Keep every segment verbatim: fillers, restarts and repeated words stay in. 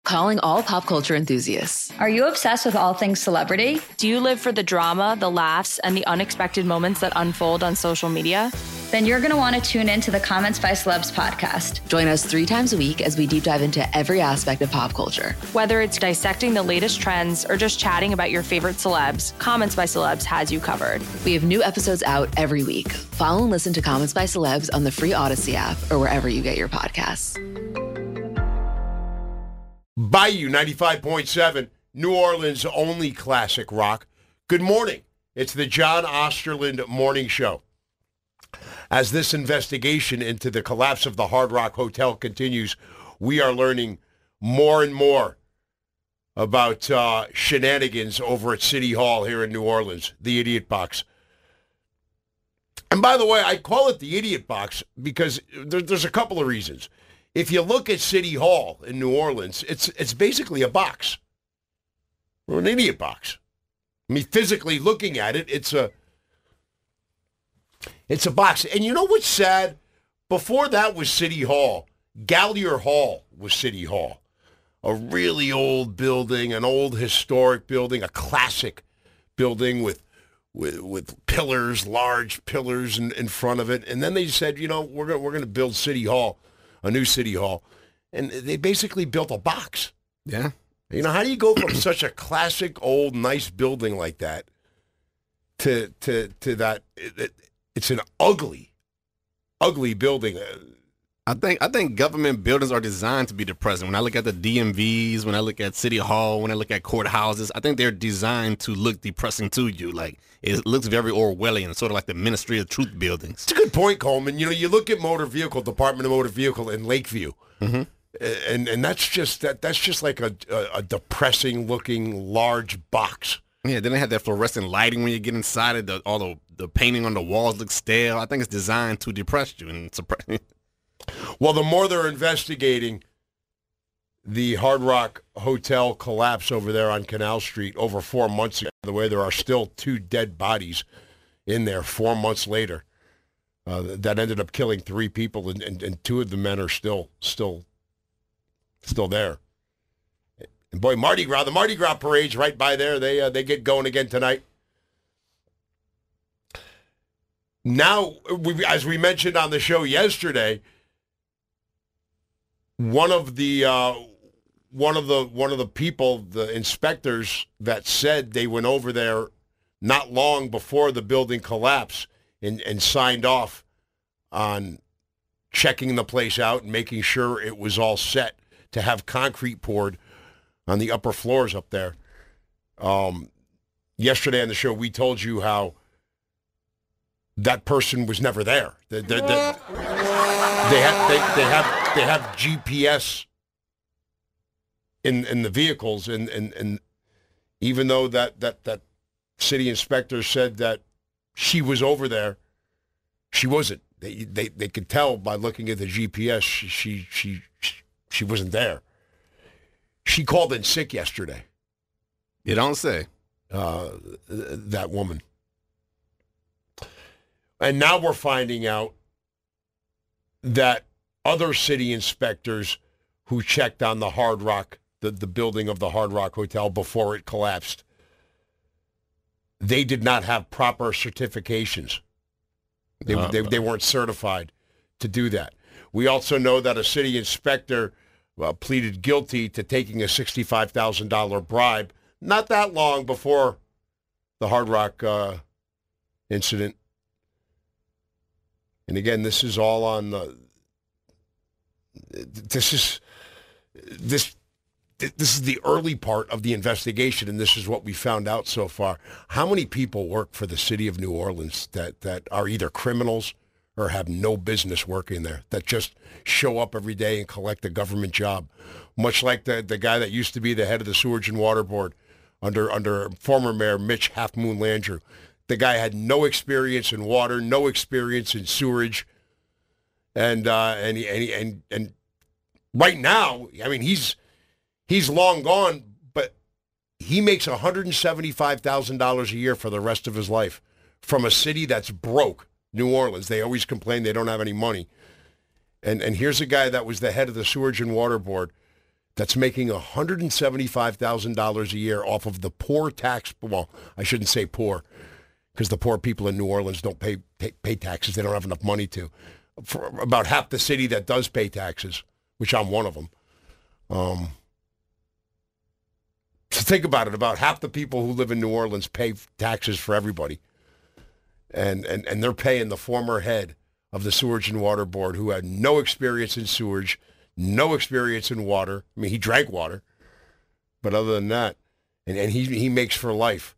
Calling all pop culture enthusiasts. Are you obsessed with all things celebrity? Do you live for the drama, the laughs, and the unexpected moments that unfold on social media? Then you're going to want to tune in to the Comments by Celebs podcast. Join us three times a week as we deep dive into every aspect of pop culture. Whether it's dissecting the latest trends or just chatting about your favorite celebs, Comments by Celebs has you covered. We have new episodes out every week. Follow and listen to Comments by Celebs on the free Odyssey app or wherever you get your podcasts. Bayou ninety-five point seven, New Orleans' only classic rock. Good morning. It's the John Osterland Morning Show. As this investigation into the collapse of the Hard Rock Hotel continues, we are learning more and more about uh, shenanigans over at City Hall here in New Orleans, the Idiot Box. And by the way, I call it the Idiot Box because there, there's a couple of reasons. If you look at City Hall in New Orleans, it's it's basically a box. Or an idiot box. I mean, physically looking at it, it's a it's a box. And you know what's sad? Before that was City Hall, Gallier Hall was City Hall. A really old building, an old historic building, a classic building with with with pillars, large pillars in, in front of it. And then they said, you know, we're gonna we're gonna build City Hall. A new City Hall, and they basically built a box. Yeah. You know, how do you go from such a classic, old, nice building like that to to to that? It, it's an ugly, ugly building. I think I think government buildings are designed to be depressing. When I look at the D M Vs, when I look at City Hall, when I look at courthouses, I think they're designed to look depressing to you. Like, it looks very Orwellian, sort of like the Ministry of Truth buildings. It's a good point, Coleman. You know, you look at motor vehicle, Department of Motor Vehicle in Lakeview, mm-hmm. and and that's just that that's just like a, a, a depressing looking large box. Yeah, then they have that fluorescent lighting when you get inside it. The, all the the painting on the walls looks stale. I think it's designed to depress you and suppress. Well, the more they're investigating the Hard Rock Hotel collapse over there on Canal Street over four months ago, by the way, there are still two dead bodies in there four months later. Uh, that ended up killing three people, and, and, and two of the men are still still still there. And boy, Mardi Gras, the Mardi Gras parade's right by there. They uh, they get going again tonight. Now, we, as we mentioned on the show yesterday, One of the uh, one of the one of the people, the inspectors that said they went over there not long before the building collapsed and, and signed off on checking the place out and making sure it was all set to have concrete poured on the upper floors up there. Um, yesterday on the show, we told you how that person was never there. The, the, the, they have they, they have they have G P S in in the vehicles, and, and, and even though that, that, that city inspector said that she was over there, she wasn't. They they they could tell by looking at the G P S she she she, she wasn't there. She called in sick yesterday. You don't say. Uh, that woman. And now we're finding out that other city inspectors who checked on the Hard Rock, the, the building of the Hard Rock Hotel before it collapsed, they did not have proper certifications. They, uh, they, they weren't certified to do that. We also know that a city inspector uh, pleaded guilty to taking a sixty-five thousand dollars bribe not that long before the Hard Rock uh, incident. And again, this is all on the. This is this. This is the early part of the investigation, and this is what we found out so far. How many people work for the city of New Orleans that, that are either criminals or have no business working there, that just show up every day and collect a government job, much like the, the guy that used to be the head of the Sewage and Water Board under under former Mayor Mitch Half Moon Landrieu. The guy had no experience in water, no experience in sewerage, and uh, and, he, and, he, and and right now, I mean, he's he's long gone, but he makes one hundred seventy-five thousand dollars a year for the rest of his life from a city that's broke, New Orleans. They always complain they don't have any money. And and here's a guy that was the head of the Sewage and Water Board that's making one hundred seventy-five thousand dollars a year off of the poor tax, well, I shouldn't say poor, because the poor people in New Orleans don't pay, pay pay taxes. They don't have enough money to. For about half the city that does pay taxes, which I'm one of them. Um, so think about it. About half the people who live in New Orleans pay taxes for everybody. And, and, and they're paying the former head of the Sewage and Water Board, who had no experience in sewage, no experience in water. I mean, he drank water. But other than that, and, and he, he makes for life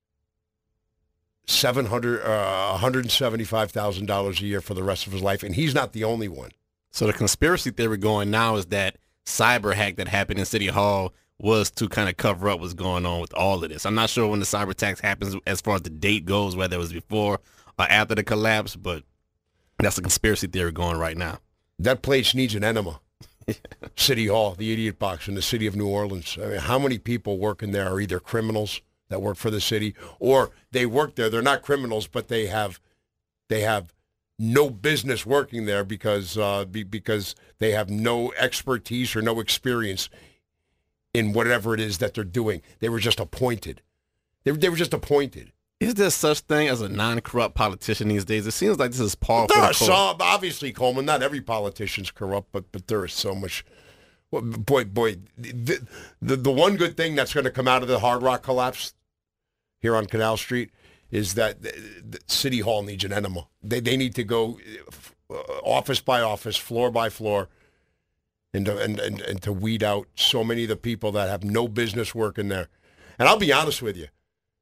seven hundred, uh, one hundred seventy-five thousand dollars a year for the rest of his life, and he's not the only one. So the conspiracy theory going now is that cyber hack that happened in City Hall was to kind of cover up what's going on with all of this. I'm not sure when the cyber attack happens as far as the date goes, whether it was before or after the collapse, but that's a conspiracy theory going right now. That place needs an enema. City Hall, the Idiot Box in the city of New Orleans. I mean, how many people working there are either criminals that work for the city, or they work there. They're not criminals, but they have they have no business working there because uh, be, because they have no expertise or no experience in whatever it is that they're doing. They were just appointed. They, they were just appointed. Is there such thing as a non-corrupt politician these days? It seems like this is par for There the are course. some, obviously, Coleman. Not every politician's corrupt, but but there is so much. Well, boy, boy, the, the the one good thing that's going to come out of the Hard Rock collapse here on Canal Street is that the, the City Hall needs an enema. They they need to go uh, office by office, floor by floor, and to, and, and and to weed out so many of the people that have no business working there. And I'll be honest with you.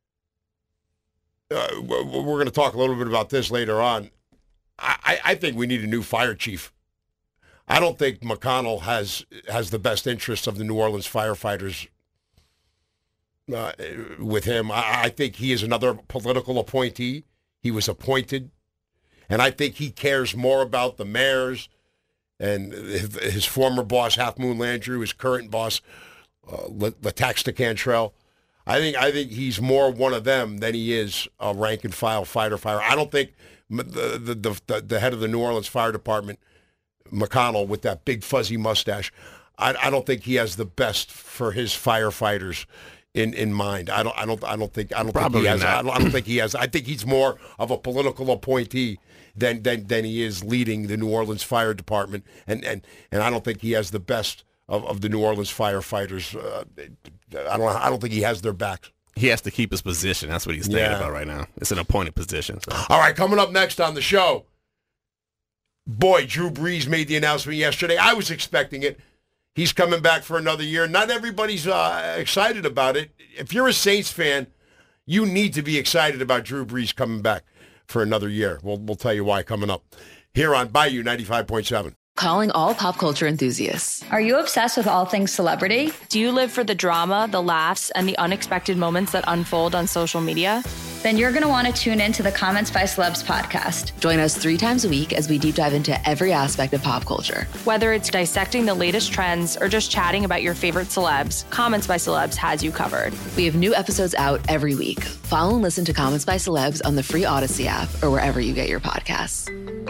Uh, we're we're going to talk a little bit about this later on. I, I think we need a new fire chief. I don't think McConnell has has the best interests of the New Orleans firefighters uh, with him. I, I think he is another political appointee. He was appointed, and I think he cares more about the mayors and his, his former boss, Half Moon Landrieu, his current boss, uh, Latax Cantrell. I think I think he's more one of them than he is a rank and file fighter fire. I don't think the the the, the head of the New Orleans Fire Department, McConnell, with that big fuzzy mustache, I, I don't think he has the best for his firefighters in, in mind. I don't I don't I don't think I don't Probably think he has. not. I don't, I don't think he has. I think he's more of a political appointee than than, than he is leading the New Orleans Fire Department, and and, and I don't think he has the best of, of the New Orleans firefighters. Uh, I don't I don't think he has their backs. He has to keep his position. That's what he's thinking Yeah. about right now. It's an appointed position. So. All right, coming up next on the show. Boy, Drew Brees made the announcement yesterday. I was expecting it. He's coming back for another year. Not everybody's uh, excited about it. If you're a Saints fan, you need to be excited about Drew Brees coming back for another year. We'll, we'll tell you why coming up here on Bayou ninety-five point seven. Calling all pop culture enthusiasts. Are you obsessed with all things celebrity? Do you live for the drama, the laughs, and the unexpected moments that unfold on social media? Then you're going to want to tune in to the Comments by Celebs podcast. Join us three times a week as we deep dive into every aspect of pop culture. Whether it's dissecting the latest trends or just chatting about your favorite celebs, Comments by Celebs has you covered. We have new episodes out every week. Follow and listen to Comments by Celebs on the free Odyssey app or wherever you get your podcasts.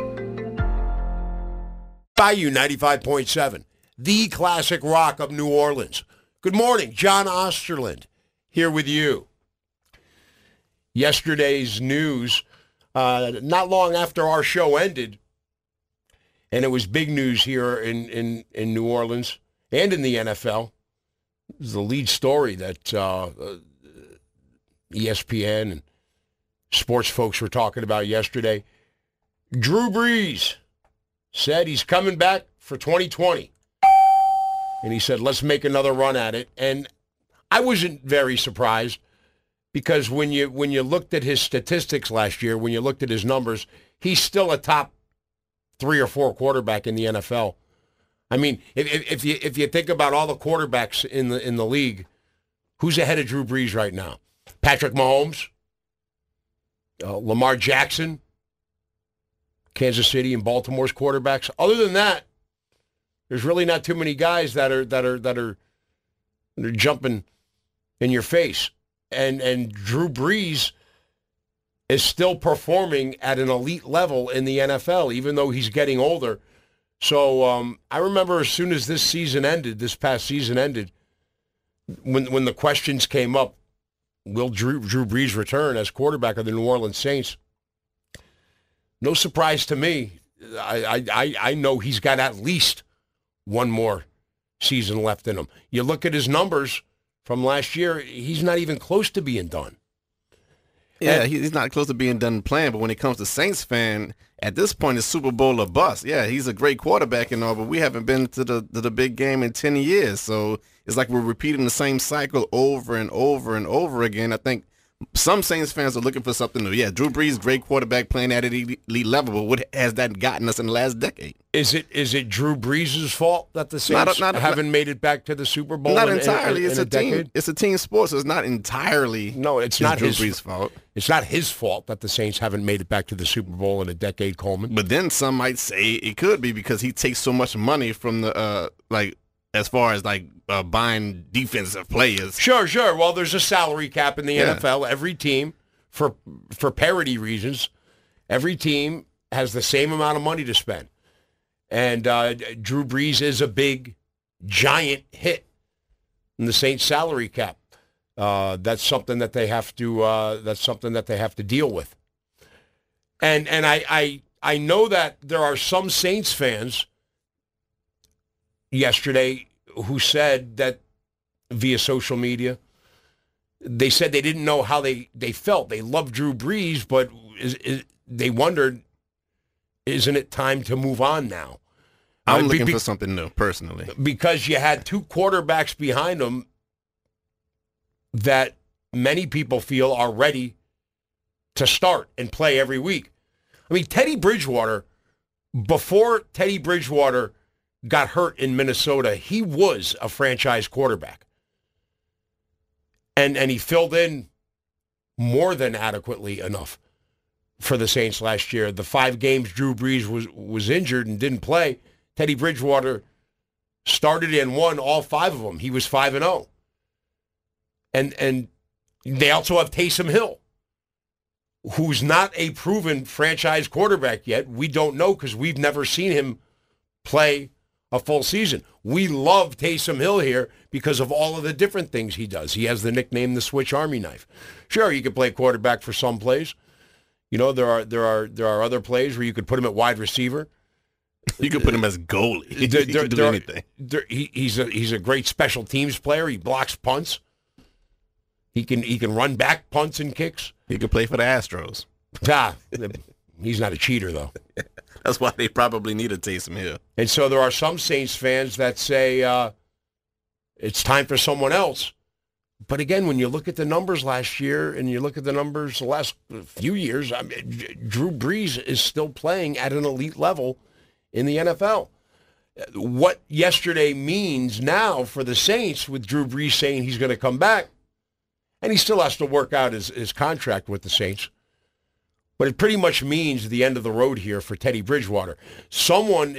Bayou ninety-five point seven, the classic rock of New Orleans. Good morning, John Osterland here with you. Yesterday's news, uh, not long after our show ended, and it was big news here in, in, in New Orleans and in the N F L. It was the lead story that uh, E S P N and sports folks were talking about yesterday. Drew Brees said he's coming back for twenty twenty. And he said, let's make another run at it. And I wasn't very surprised because when you when you looked at his statistics last year, when you looked at his numbers, he's still a top three or four quarterback in the N F L. I mean, if, if you if you think about all the quarterbacks in the in the league, who's ahead of Drew Brees right now? Patrick Mahomes, uh, Lamar Jackson, Kansas City and Baltimore's quarterbacks. Other than that, there's really not too many guys that are that are that are, that are jumping in your face. And and Drew Brees is still performing at an elite level in the N F L, even though he's getting older. So um, I remember as soon as this season ended, this past season ended, when when the questions came up, will Drew, Drew Brees return as quarterback of the New Orleans Saints? No surprise to me. I, I, I know he's got at least one more season left in him. You look at his numbers from last year, he's not even close to being done. Yeah, he's not close to being done playing, but when it comes to Saints fan, at this point, it's Super Bowl or bust. Yeah, he's a great quarterback and all, but we haven't been to the to the big game in ten years. So it's like we're repeating the same cycle over and over and over again. I think some Saints fans are looking for something new. Yeah, Drew Brees, great quarterback playing at an elite level, but what has that gotten us in the last decade? Is it is it Drew Brees' fault that the Saints not, not, haven't not, made it back to the Super Bowl? Not in, entirely. In, in, it's in a, a team. Decade? It's a team sport, so it's not entirely. No, it's not Drew his Brees' fault. It's not his fault that the Saints haven't made it back to the Super Bowl in a decade, Coleman. But then some might say it could be because he takes so much money from the uh, like as far as like uh, buying defensive players. Sure, sure. Well, there's a salary cap in the Yeah. N F L. Every team, for for parity reasons, every team has the same amount of money to spend. And uh, Drew Brees is a big, giant hit in the Saints salary cap. Uh, that's something that they have to. Uh, that's something that they have to deal with. And and I, I I know that there are some Saints fans yesterday who said that via social media, they said they didn't know how they, they felt. They loved Drew Brees, but is, is, they wondered, isn't it time to move on now? I'm Uh, looking be- for something new, personally. Because you had two quarterbacks behind them that many people feel are ready to start and play every week. I mean, Teddy Bridgewater, before Teddy Bridgewater got hurt in Minnesota, he was a franchise quarterback. And and he filled in more than adequately enough for the Saints last year. The five games Drew Brees was, was injured and didn't play, Teddy Bridgewater started and won all five of them. He was five and oh. And and they also have Taysom Hill, who's not a proven franchise quarterback yet. We don't know because we've never seen him play a full season. We love Taysom Hill here because of all of the different things he does. He has the nickname the Switch Army Knife. Sure, you could play quarterback for some plays. You know, there are there are there are other plays where you could put him at wide receiver. You could put him as goalie. He There- can there- do there are- anything. there- he, he's a he's a great special teams player. He blocks punts. He can he can run back punts and kicks. He could play for the Astros. Ah, he's not a cheater though. That's why they probably need a Taysom Hill. And so there are some Saints fans that say uh, it's time for someone else. But again, when you look at the numbers last year and you look at the numbers the last few years, I mean, Drew Brees is still playing at an elite level in the N F L. What yesterday means now for the Saints with Drew Brees saying he's going to come back, and he still has to work out his, his contract with the Saints. But it pretty much means the end of the road here for Teddy Bridgewater. Someone,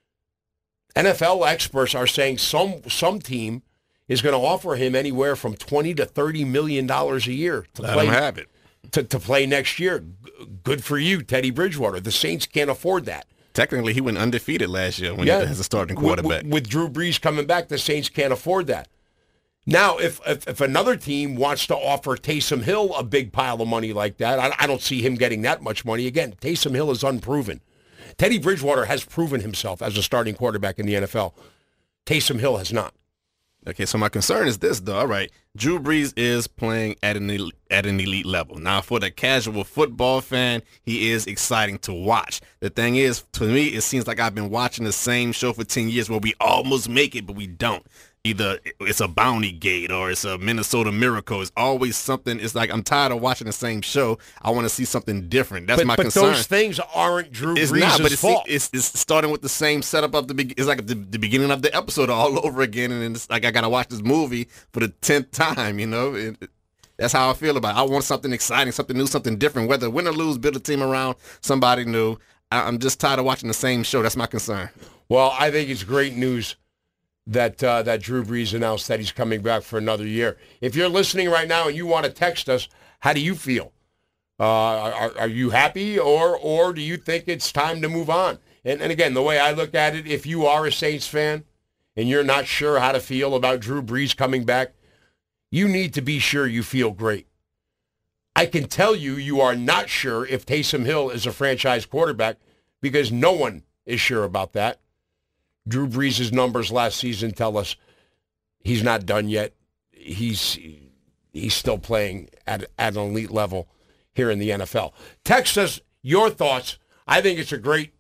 N F L experts are saying some some team is going to offer him anywhere from twenty to thirty million dollars a year to Let play him have it. To, to play next year. G- Good for you, Teddy Bridgewater. The Saints can't afford that. Technically, he went undefeated last year when Yeah. he was a starting With- quarterback. With, with Drew Brees coming back, the Saints can't afford that. Now, if, if if another team wants to offer Taysom Hill a big pile of money like that, I, I don't see him getting that much money. Again, Taysom Hill is unproven. Teddy Bridgewater has proven himself as a starting quarterback in the N F L. Taysom Hill has not. Okay, so my concern is this, though. All right, Drew Brees is playing at an elite, at an elite level. Now, for the casual football fan, he is exciting to watch. The thing is, to me, it seems like I've been watching the same show for ten years where we almost make it, but we don't. Either it's a Bounty Gate or it's a Minnesota Miracle. It's always something. It's like I'm tired of watching the same show. I want to see something different. That's But, my but concern. those things aren't Drew It's Brees' not, but it's, fault. it's it's starting with the same setup of the be- it's like the, the beginning of the episode all over again, and it's like I gotta watch this movie for the tenth time. You know, it, it- that's how I feel about it. I want something exciting, something new, something different. Whether win or lose, build a team around somebody new. I, I'm just tired of watching the same show. That's my concern. Well, I think it's great news that uh, that Drew Brees announced that he's coming back for another year. If you're listening right now and you want to text us, how do you feel? Uh, are, are you happy, or or do you think it's time to move on? And, and again, the way I look at it, if you are a Saints fan and you're not sure how to feel about Drew Brees coming back, you need to be sure you feel great. I can tell you you are not sure if Taysom Hill is a franchise quarterback because no one is sure about that. Drew Brees' numbers last season tell us he's not done yet. He's he's still playing at, at an elite level here in the N F L. Text us your thoughts. I think it's a great,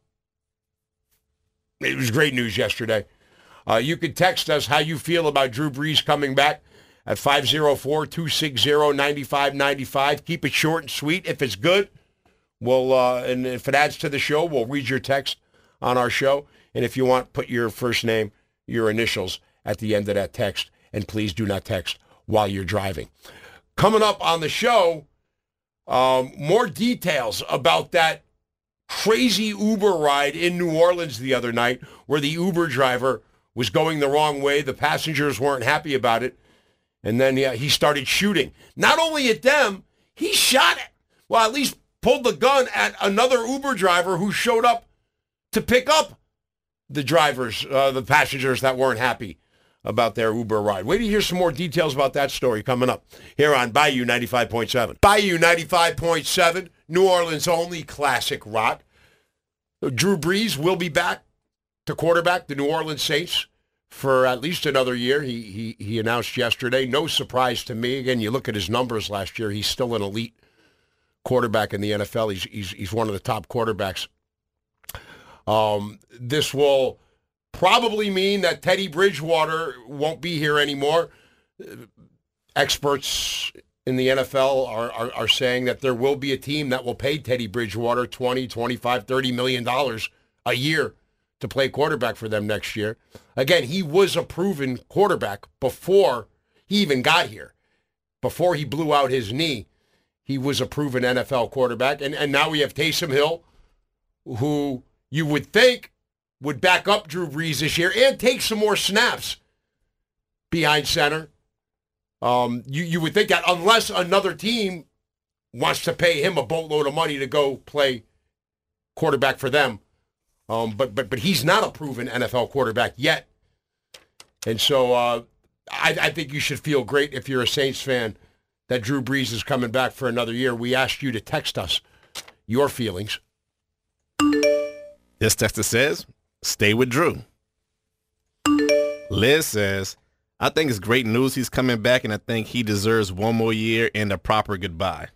it was great news yesterday. Uh, you could text us how you feel about Drew Brees coming back at five oh four, two six zero, nine five nine five. Keep it short and sweet. If it's good, we'll, uh, and if it adds to the show, we'll read your text on our show. And if you want, put your first name, your initials at the end of that text. And please do not text while you're driving. Coming up on the show, um, more details about that crazy Uber ride in New Orleans the other night where the Uber driver was going the wrong way. The passengers weren't happy about it. And then yeah, he started shooting. Not only at them, he shot it. Well, at least pulled the gun at another Uber driver who showed up to pick up the drivers, uh, the passengers that weren't happy about their Uber ride. Wait to hear some more details about that story coming up here on Bayou ninety-five point seven. Bayou ninety-five point seven, New Orleans' only classic rock. Drew Brees will be back to quarterback the New Orleans Saints for at least another year. He, he, he announced yesterday. No surprise to me. Again, you look at his numbers last year, he's still an elite quarterback in the N F L. He's, he's, he's one of the top quarterbacks. Um, this will probably mean that Teddy Bridgewater won't be here anymore. Experts in the N F L are, are, are saying that there will be a team that will pay Teddy Bridgewater twenty, twenty-five, thirty million dollars a year to play quarterback for them next year. Again, he was a proven quarterback before he even got here. Before he blew out his knee, he was a proven N F L quarterback. And, and now we have Taysom Hill, who you would think would back up Drew Brees this year and take some more snaps behind center. Um, you, you would think that unless another team wants to pay him a boatload of money to go play quarterback for them. Um, but but but he's not a proven N F L quarterback yet. And so uh, I, I think you should feel great if you're a Saints fan that Drew Brees is coming back for another year. We asked you to text us your feelings. This texter says, stay with Drew. Liz says, I think it's great news he's coming back, and I think he deserves one more year and a proper goodbye.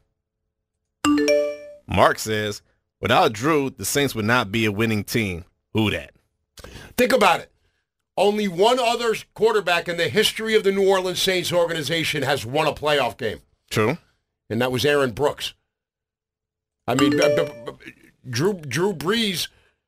Mark says, without Drew, the Saints would not be a winning team. Who that? Think about it. Only one other quarterback in the history of the New Orleans Saints organization has won a playoff game. True. And that was Aaron Brooks. I mean, b- b- b- Drew Drew Brees,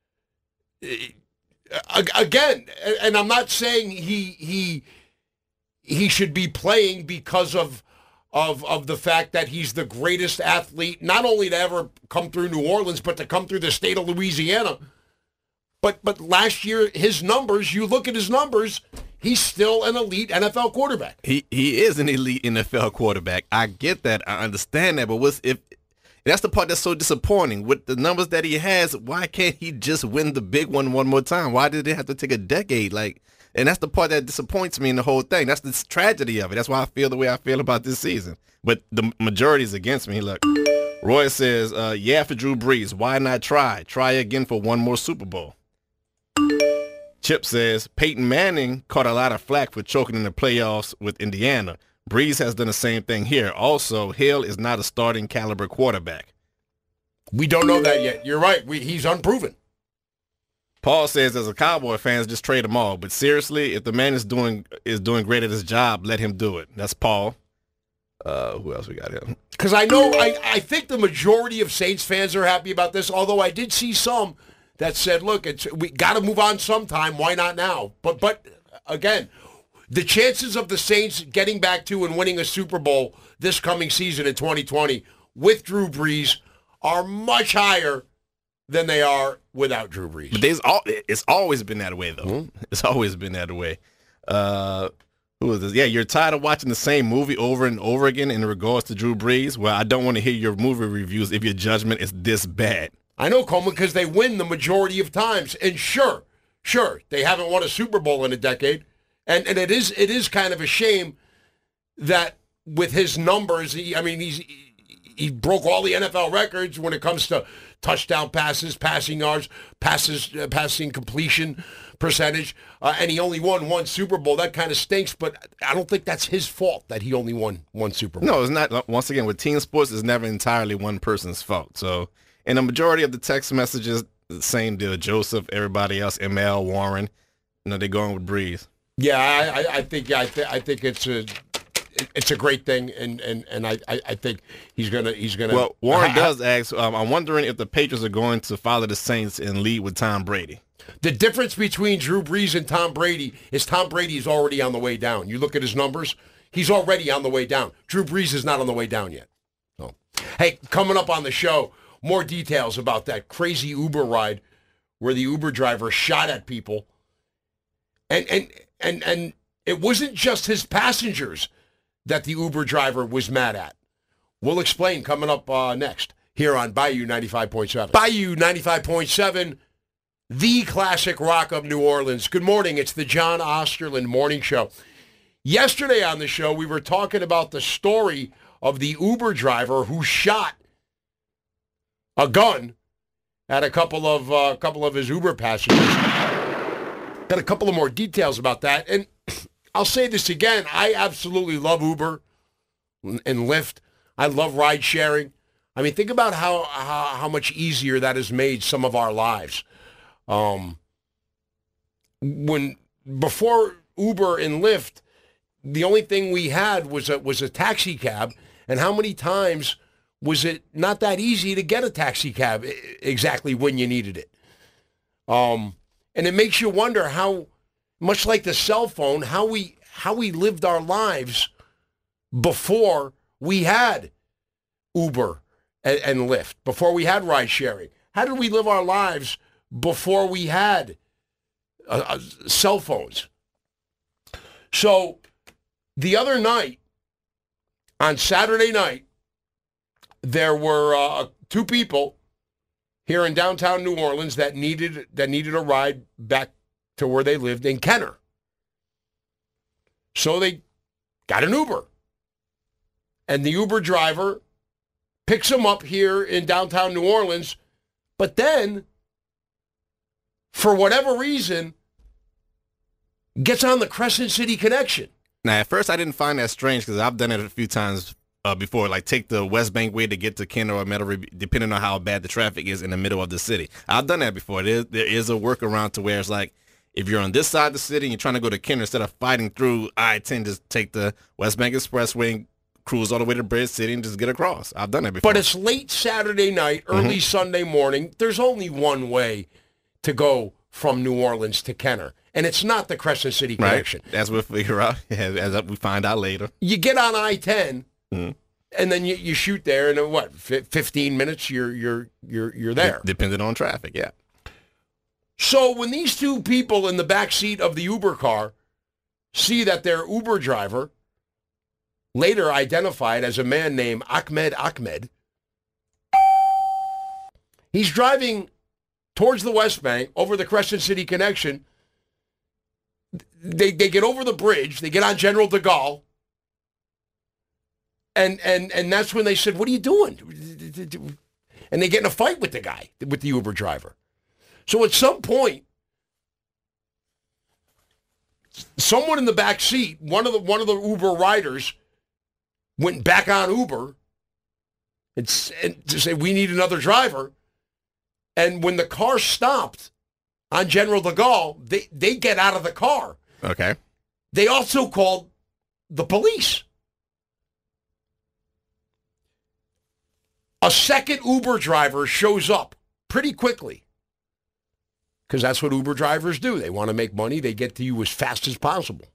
uh, again, and I'm not saying he he he should be playing because of of of the fact that he's the greatest athlete, not only to ever come through New Orleans, but to come through the state of Louisiana. But but last year, his numbers, you look at his numbers, he's still an elite N F L quarterback. He he is an elite N F L quarterback. I get that. I understand that. But what's if that's the part that's so disappointing. With the numbers that he has, why can't he just win the big one one more time? Why did it have to take a decade? Like, and that's the part that disappoints me in the whole thing. That's the tragedy of it. That's why I feel the way I feel about this season. But the majority is against me. Look, Roy says, uh, yeah, for Drew Brees, why not try? Try again for one more Super Bowl. Chip says, Peyton Manning caught a lot of flack for choking in the playoffs with Indiana. Brees has done the same thing here. Also, Hill is not a starting caliber quarterback. We don't know that yet. You're right. We, he's unproven. Paul says, as a Cowboy fan, just trade them all. But seriously, if the man is doing is doing great at his job, let him do it. That's Paul. Uh, who else we got here? Because I know, I, I think the majority of Saints fans are happy about this, although I did see some that said, look, it's we got to move on sometime. Why not now? But, but again, the chances of the Saints getting back to and winning a Super Bowl this coming season in twenty twenty with Drew Brees are much higher than they are without Drew Brees. But there's all, it's always been that way, though. Mm-hmm. It's always been that way. Uh, who is this? Yeah, you're tired of watching the same movie over and over again in regards to Drew Brees? Well, I don't want to hear your movie reviews if your judgment is this bad. I know, Coleman, because they win the majority of times. And sure, sure, they haven't won a Super Bowl in a decade. And and it is it is kind of a shame that with his numbers, he, I mean, he's he broke all the N F L records when it comes to touchdown passes, passing yards, passes, uh, passing completion percentage, uh, and he only won one Super Bowl. That kind of stinks, but I don't think that's his fault that he only won one Super Bowl. No, it's not. Once again, with team sports, it's never entirely one person's fault. So, and the majority of the text messages, the same deal. Joseph, everybody else, M L, Warren, you know, they're going with Breeze. Yeah, I, I, I think I, th- I think it's a it's a great thing, and, and, and I, I think he's gonna he's gonna. Well, Warren I, does ask. Um, I'm wondering if the Patriots are going to follow the Saints and lead with Tom Brady. The difference between Drew Brees and Tom Brady is Tom Brady is already on the way down. You look at his numbers; he's already on the way down. Drew Brees is not on the way down yet. So, hey, coming up on the show, more details about that crazy Uber ride where the Uber driver shot at people, and and. And and it wasn't just his passengers that the Uber driver was mad at. We'll explain coming up uh, next here on Bayou ninety-five point seven. Bayou ninety-five point seven, the classic rock of New Orleans. Good morning. It's the John Osterland Morning Show. Yesterday on the show, we were talking about the story of the Uber driver who shot a gun at a couple of uh, a couple of his Uber passengers. Got a couple of more details about that. And I'll say this again. I absolutely love Uber and Lyft. I love ride sharing. I mean, think about how how, how much easier that has made some of our lives. Um, when before Uber and Lyft, the only thing we had was a, was a taxi cab. And how many times was it not that easy to get a taxi cab exactly when you needed it? Um. And it makes you wonder how, much like the cell phone, how we how we lived our lives before we had Uber and, and Lyft, before we had ride sharing. How did we live our lives before we had uh, uh, cell phones? So the other night, on Saturday night, there were uh, two people here in downtown New Orleans that needed that needed a ride back to where they lived in Kenner. So they got an Uber. And the Uber driver picks them up here in downtown New Orleans, but then, for whatever reason, gets on the Crescent City Connection. Now, at first I didn't find that strange because I've done it a few times Uh, before, like take the West Bank way to get to Kenner or Meadow, depending on how bad the traffic is in the middle of the city. I've done that before. There is, there is a workaround to where it's like, if you're on this side of the city and you're trying to go to Kenner, instead of fighting through I ten, just take the West Bank Expressway and cruise all the way to Bridge City and just get across. I've done that before. But it's late Saturday night, early mm-hmm. Sunday morning. There's only one way to go from New Orleans to Kenner, and it's not the Crescent City Connection. Right. As we'll figure out, as we find out later. You get on I ten. Mm-hmm. And then you, you shoot there, and in what, fifteen minutes, you're you're you're you're there. Depending on traffic, yeah. So when these two people in the back seat of the Uber car see that their Uber driver, later identified as a man named Ahmed Ahmed, he's driving towards the West Bank over the Crescent City Connection. They they get over the bridge. They get on General de Gaulle. And and and that's when they said, "What are you doing?" And they get in a fight with the guy, with the Uber driver. So at some point, someone in the back seat, one of the one of the Uber riders, went back on Uber and, and to say, "We need another driver." And when the car stopped on General de Gaulle, they they get out of the car. Okay. They also called the police. A second Uber driver shows up pretty quickly because that's what Uber drivers do. They want to make money. They get to you as fast as possible.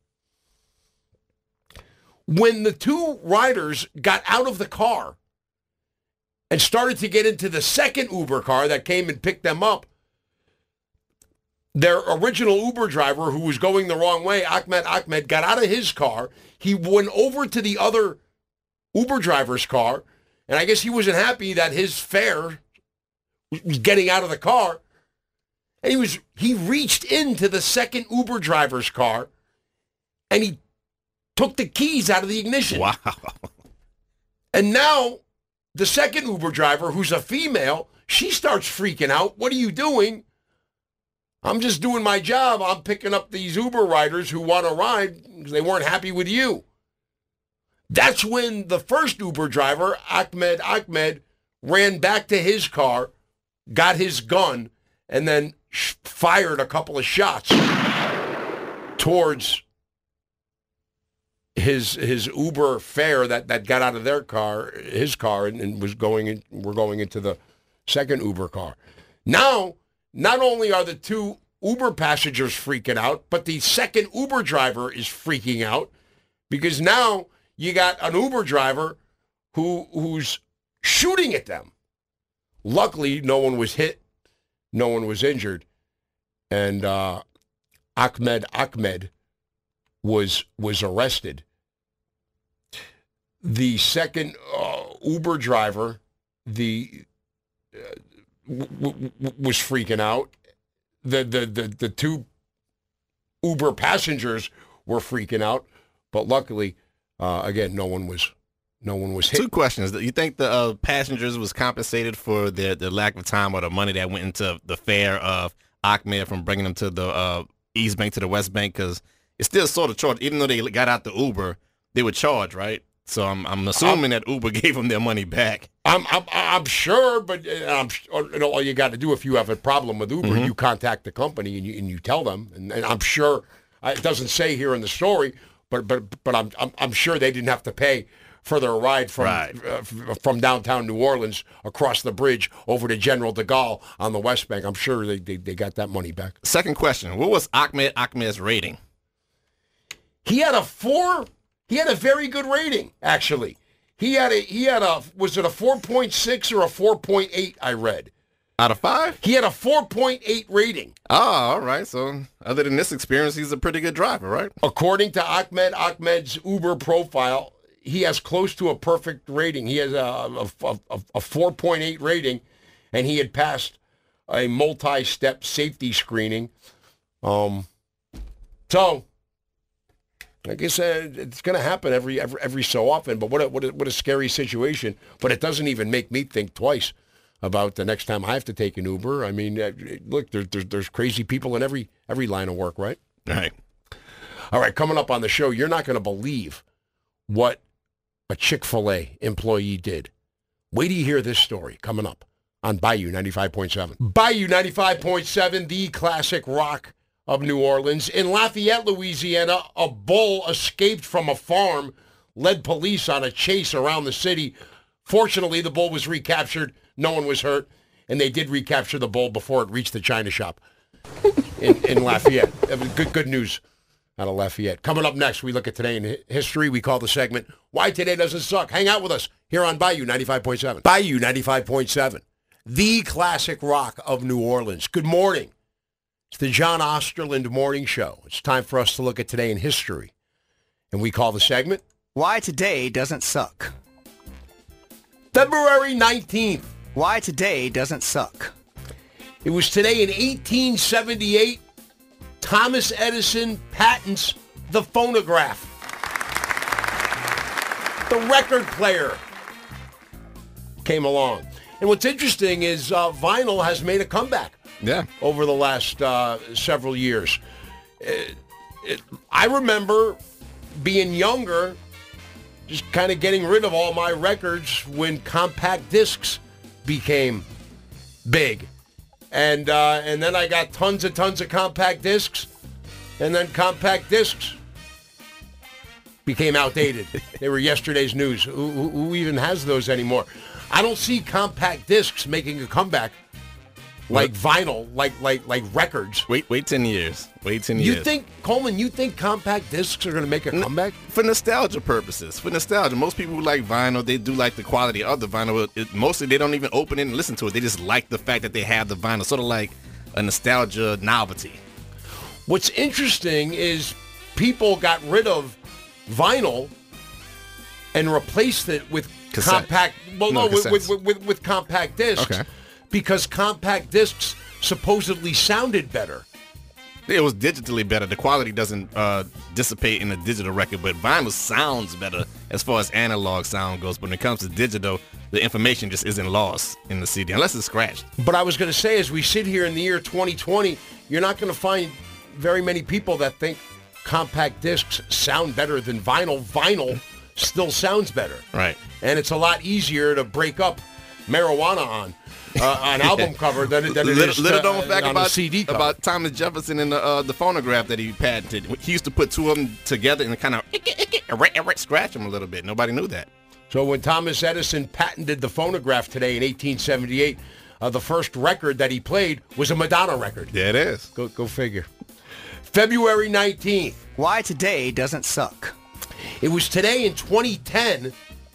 When the two riders got out of the car and started to get into the second Uber car that came and picked them up, their original Uber driver, who was going the wrong way, Ahmed Ahmed, got out of his car. He went over to the other Uber driver's car, and I guess he wasn't happy that his fare was getting out of the car, and he was he reached into the second Uber driver's car, and he took the keys out of the ignition. Wow. And now the second Uber driver, who's a female, she starts freaking out. What are you doing? I'm just doing my job. I'm picking up these Uber riders who want to ride because they weren't happy with you. That's when the first Uber driver, Ahmed Ahmed, ran back to his car, got his gun, and then sh- fired a couple of shots towards his his Uber fare that, that got out of their car, his car, and, and was going in, we're going into the second Uber car. Now, not only are the two Uber passengers freaking out, but the second Uber driver is freaking out because now you got an Uber driver who who's shooting at them. Luckily, no one was hit, no one was injured, and uh, Ahmed Ahmed was was arrested. The second uh, Uber driver, the uh, w- w- was freaking out. The, the the the two Uber passengers were freaking out, but luckily, uh, again, no one was no one was hit. Two questions. You think the uh, passengers was compensated for their, their lack of time or the money that went into the fare of Ahmed from bringing them to the uh, East Bank to the West Bank? Because it's still sort of charged. Even though they got out the Uber, they were charged, right? So I'm I'm assuming I'm, that Uber gave them their money back. I'm I'm I'm sure, but I'm you know, all you got to do if you have a problem with Uber, mm-hmm. you contact the company and you and you tell them, and, and I'm sure it doesn't say here in the story, but but but I'm I'm, I'm sure they didn't have to pay for their ride from right. uh, from downtown New Orleans across the bridge over to General de Gaulle on the West Bank. I'm sure they they, they got that money back. Second question: what was Ahmed Ahmed's rating? He had a four. He had a very good rating, actually. He had a he had a was it a four point six or a four point eight? I read. Out of five? He had a four point eight rating. Oh, all right. So other than this experience, he's a pretty good driver, right? According to Ahmed Ahmed's Uber profile, he has close to a perfect rating. He has a a, a, a four point eight rating, and he had passed a multi-step safety screening. Um, so. Like I said, it's going to happen every, every every so often, but what a, what a, what a scary situation. But it doesn't even make me think twice about the next time I have to take an Uber. I mean, uh, look, there's, there's there's crazy people in every every line of work, right? Right. All right, coming up on the show, you're not going to believe what a Chick-fil-A employee did. Wait till you hear this story coming up on Bayou ninety-five point seven. Bayou ninety-five point seven, the classic rock of New Orleans. In Lafayette, Louisiana, a bull escaped from a farm, led police on a chase around the city. Fortunately, the bull was recaptured. No one was hurt, and they did recapture the bull before it reached the China shop in, in Lafayette. Good, good news out of Lafayette. Coming up next, we look at Today in History. We call the segment, Why Today Doesn't Suck. Hang out with us here on Bayou ninety-five point seven. Bayou ninety-five point seven, the classic rock of New Orleans. Good morning. It's the John Osterland Morning Show. It's time for us to look at Today in History. And we call the segment, Why Today Doesn't Suck. February nineteenth. Why Today Doesn't Suck. It was today in eighteen seventy-eight, Thomas Edison patents the phonograph. The record player came along. And what's interesting is uh, vinyl has made a comeback. Yeah. Over the last uh, several years. It, it, I remember being younger, just kind of getting rid of all my records when compact discs became big. And uh, and then I got tons and tons of compact discs, and then compact discs became outdated. They were yesterday's news. Who, who, who even has those anymore? I don't see compact discs making a comeback. Like vinyl, like like like records. Wait, wait ten years. Wait ten you years. You think, Coleman, you think compact discs are going to make a comeback? For nostalgia purposes. For nostalgia. Most people who like vinyl, they do like the quality of the vinyl. It, mostly they don't even open it and listen to it. They just like the fact that they have the vinyl. Sort of like a nostalgia novelty. What's interesting is people got rid of vinyl and replaced it with Cassette. compact, well, no, no with, with, with, with, with compact discs. Okay. because compact discs supposedly sounded better. It was digitally better. The quality doesn't uh, dissipate in a digital record, but vinyl sounds better as far as analog sound goes. But when it comes to digital, the information just isn't lost in the C D unless it's scratched. But I was going to say, as we sit here in the year twenty twenty, you're not going to find very many people that think compact discs sound better than vinyl. Vinyl still sounds better. Right. And it's a lot easier to break up marijuana on uh, an album cover than, than it little, is little to, known fact on about, a C D cover. about Thomas Jefferson and the, uh, the phonograph that he patented. He used to put two of them together and kind of scratch them a little bit. Nobody knew that. So when Thomas Edison patented the phonograph today in eighteen seventy-eight, uh, the first record that he played was a Madonna record. There it is. Go, go figure. February nineteenth. Why today doesn't suck. It was today in twenty ten,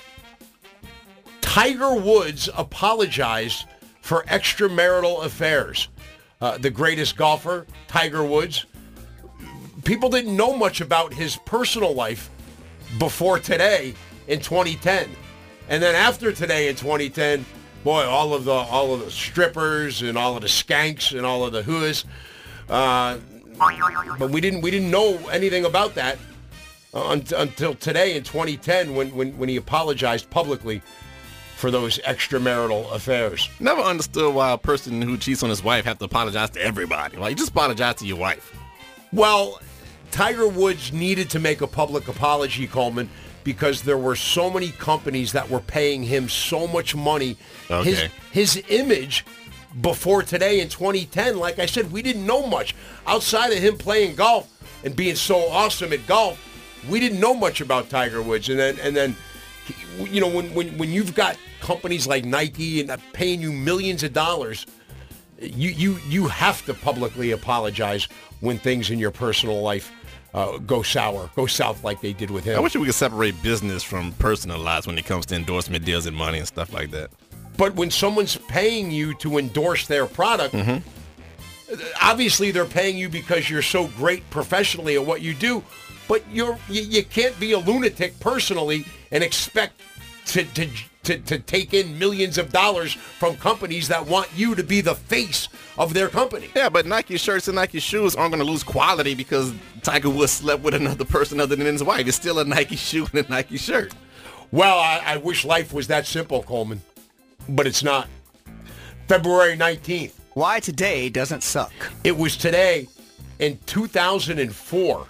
Tiger Woods apologized for extramarital affairs. Uh, the greatest golfer, Tiger Woods. People didn't know much about his personal life before today in twenty ten. And then after today in twenty ten, boy, all of the all of the strippers and all of the skanks and all of the whoas. Uh, but we didn't we didn't know anything about that uh, un- until today in twenty ten when, when, when he apologized publicly for those extramarital affairs. Never understood why a person who cheats on his wife have to apologize to everybody. Like, just apologize to your wife. Well, Tiger Woods needed to make a public apology, Coleman, because there were so many companies that were paying him so much money. Okay. His, his image before today in twenty ten, like I said, we didn't know much. Outside of him playing golf and being so awesome at golf, we didn't know much about Tiger Woods. And then, and then, you know, when, when, when you've got companies like Nike and paying you millions of dollars, you, you, you have to publicly apologize when things in your personal life uh, go sour, go south like they did with him. I wish we could separate business from personal lives when it comes to endorsement deals and money and stuff like that. But when someone's paying you to endorse their product, mm-hmm. obviously they're paying you because you're so great professionally at what you do, but you're, you, you can't be a lunatic personally and expect to, to, to, to take in millions of dollars from companies that want you to be the face of their company. Yeah, but Nike shirts and Nike shoes aren't going to lose quality because Tiger Woods slept with another person other than his wife. It's still a Nike shoe and a Nike shirt. Well, I, I wish life was that simple, Coleman, but it's not. February nineteenth. Why today doesn't suck. It was today in two thousand four.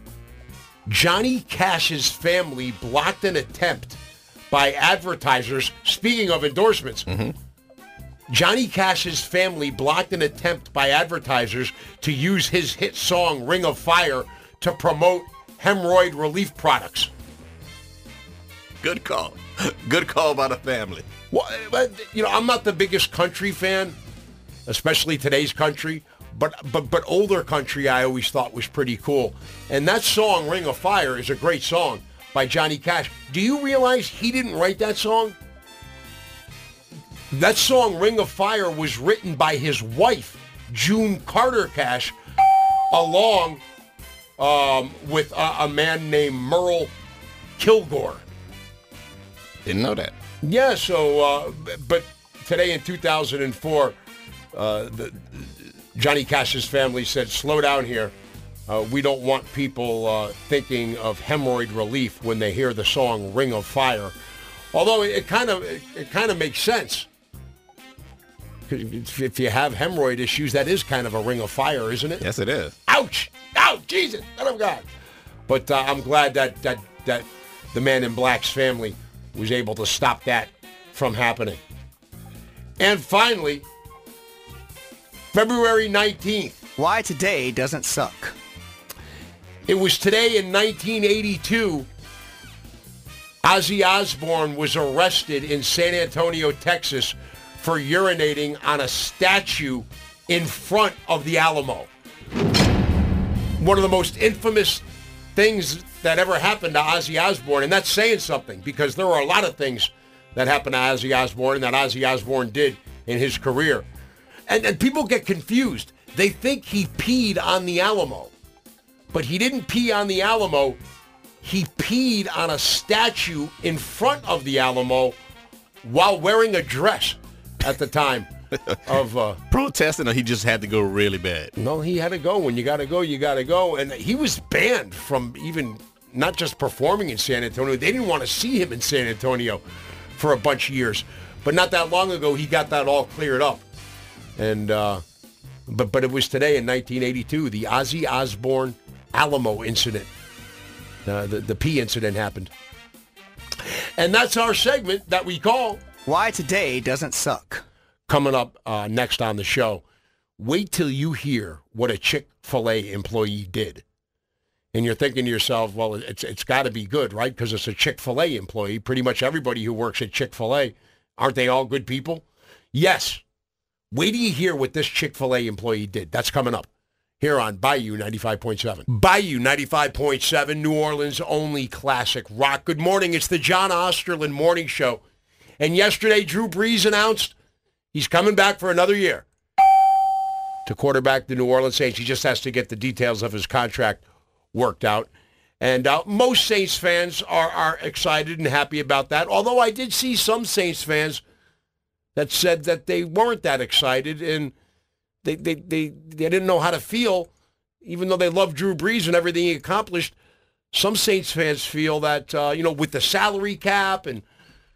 Johnny Cash's family blocked an attempt by advertisers. Speaking of endorsements, mm-hmm. Johnny Cash's family blocked an attempt by advertisers to use his hit song Ring of Fire to promote hemorrhoid relief products. Good call. Good call by the family. Well, but, you know, I'm not the biggest country fan, especially today's country, but but but older country I always thought was pretty cool. And that song, Ring of Fire, is a great song by Johnny Cash. Do you realize he didn't write that song? That song, Ring of Fire, was written by his wife, June Carter Cash, along um, with a, a man named Merle Kilgore. Didn't know that. Yeah, so, uh, but today in two thousand four, uh, the, Johnny Cash's family said, slow down here. Uh, we don't want people uh, thinking of hemorrhoid relief when they hear the song Ring of Fire. Although it kind of it, it kind of makes sense. If you have hemorrhoid issues, that is kind of a ring of fire, isn't it? Yes, it is. Ouch! Ouch! Jesus! Son of God! But uh, I'm glad that, that, that the Man in Black's family was able to stop that from happening. And finally, February nineteenth. Why today doesn't suck. It was today in nineteen eighty-two, Ozzy Osbourne was arrested in San Antonio, Texas, for urinating on a statue in front of the Alamo. One of the most infamous things that ever happened to Ozzy Osbourne, and that's saying something because there are a lot of things that happened to Ozzy Osbourne and that Ozzy Osbourne did in his career. And, and people get confused. They think he peed on the Alamo, but he didn't pee on the Alamo. He peed on a statue in front of the Alamo while wearing a dress at the time. of uh, protesting, or he just had to go really bad? no, he had to go. When you got to go, you got to go. And he was banned from even not just performing in San Antonio. They didn't want to see him in San Antonio for a bunch of years. But not that long ago, he got that all cleared up. And uh, but but it was today in nineteen eighty-two, the Ozzy Osbourne Alamo incident. Uh, the, the P incident happened. And that's our segment that we call Why Today Doesn't Suck. Coming up uh, next on the show. Wait till you hear what a Chick-fil-A employee did. And you're thinking to yourself, well, it's it's got to be good, right? Because it's a Chick-fil-A employee. Pretty much everybody who works at Chick-fil-A, aren't they all good people? Yes. Wait till you hear what this Chick-fil-A employee did. That's coming up here on Bayou ninety-five point seven. Bayou ninety-five point seven, New Orleans' only classic rock. Good morning. It's the John Osterland Morning Show. And yesterday, Drew Brees announced he's coming back for another year to quarterback the New Orleans Saints. He just has to get the details of his contract worked out. And uh, most Saints fans are, are excited and happy about that, although I did see some Saints fans that said that they weren't that excited and they they they, they didn't know how to feel, even though they love Drew Brees and everything he accomplished. Some Saints fans feel that, uh, you know, with the salary cap and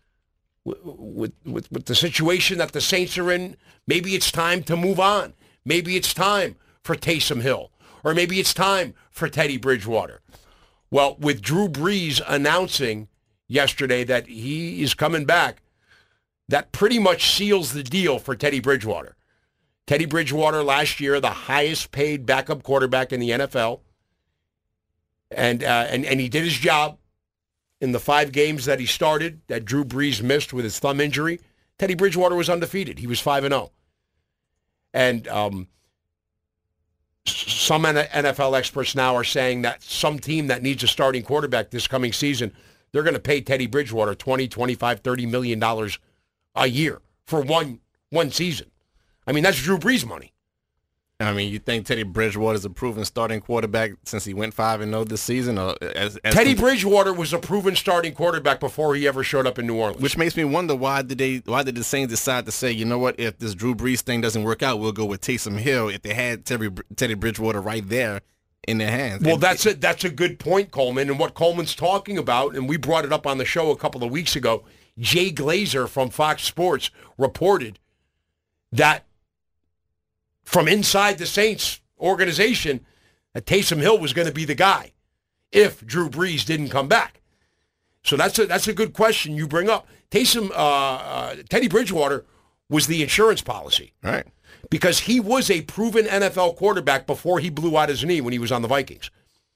with, with, with the situation that the Saints are in, maybe it's time to move on. Maybe it's time for Taysom Hill, or maybe it's time for Teddy Bridgewater. Well, with Drew Brees announcing yesterday that he is coming back, that pretty much seals the deal for Teddy Bridgewater. Teddy Bridgewater last year, the highest paid backup quarterback in the N F L. And, uh, and, and he did his job in the five games that he started that Drew Brees missed with his thumb injury. Teddy Bridgewater was undefeated. He was five and oh. And um, some N F L experts now are saying that some team that needs a starting quarterback this coming season, they're going to pay Teddy Bridgewater twenty, twenty-five, thirty million dollars a year for one one season. I mean, that's Drew Brees money. I mean, you think Teddy Bridgewater is a proven starting quarterback since he went five and oh this season? Or as, as Teddy com- Bridgewater was a proven starting quarterback before he ever showed up in New Orleans. Which makes me wonder, why did they? Why did the Saints decide to say, you know what, if this Drew Brees thing doesn't work out, we'll go with Taysom Hill, if they had Teddy, Teddy Bridgewater right there in their hands? Well, and, that's a, that's a good point, Coleman. And what Coleman's talking about, and we brought it up on the show a couple of weeks ago, Jay Glazer from Fox Sports reported that from inside the Saints organization, that Taysom Hill was going to be the guy if Drew Brees didn't come back. So that's a, that's a good question you bring up. Taysom, uh, uh, Teddy Bridgewater was the insurance policy. Right. Because he was a proven N F L quarterback before he blew out his knee when he was on the Vikings.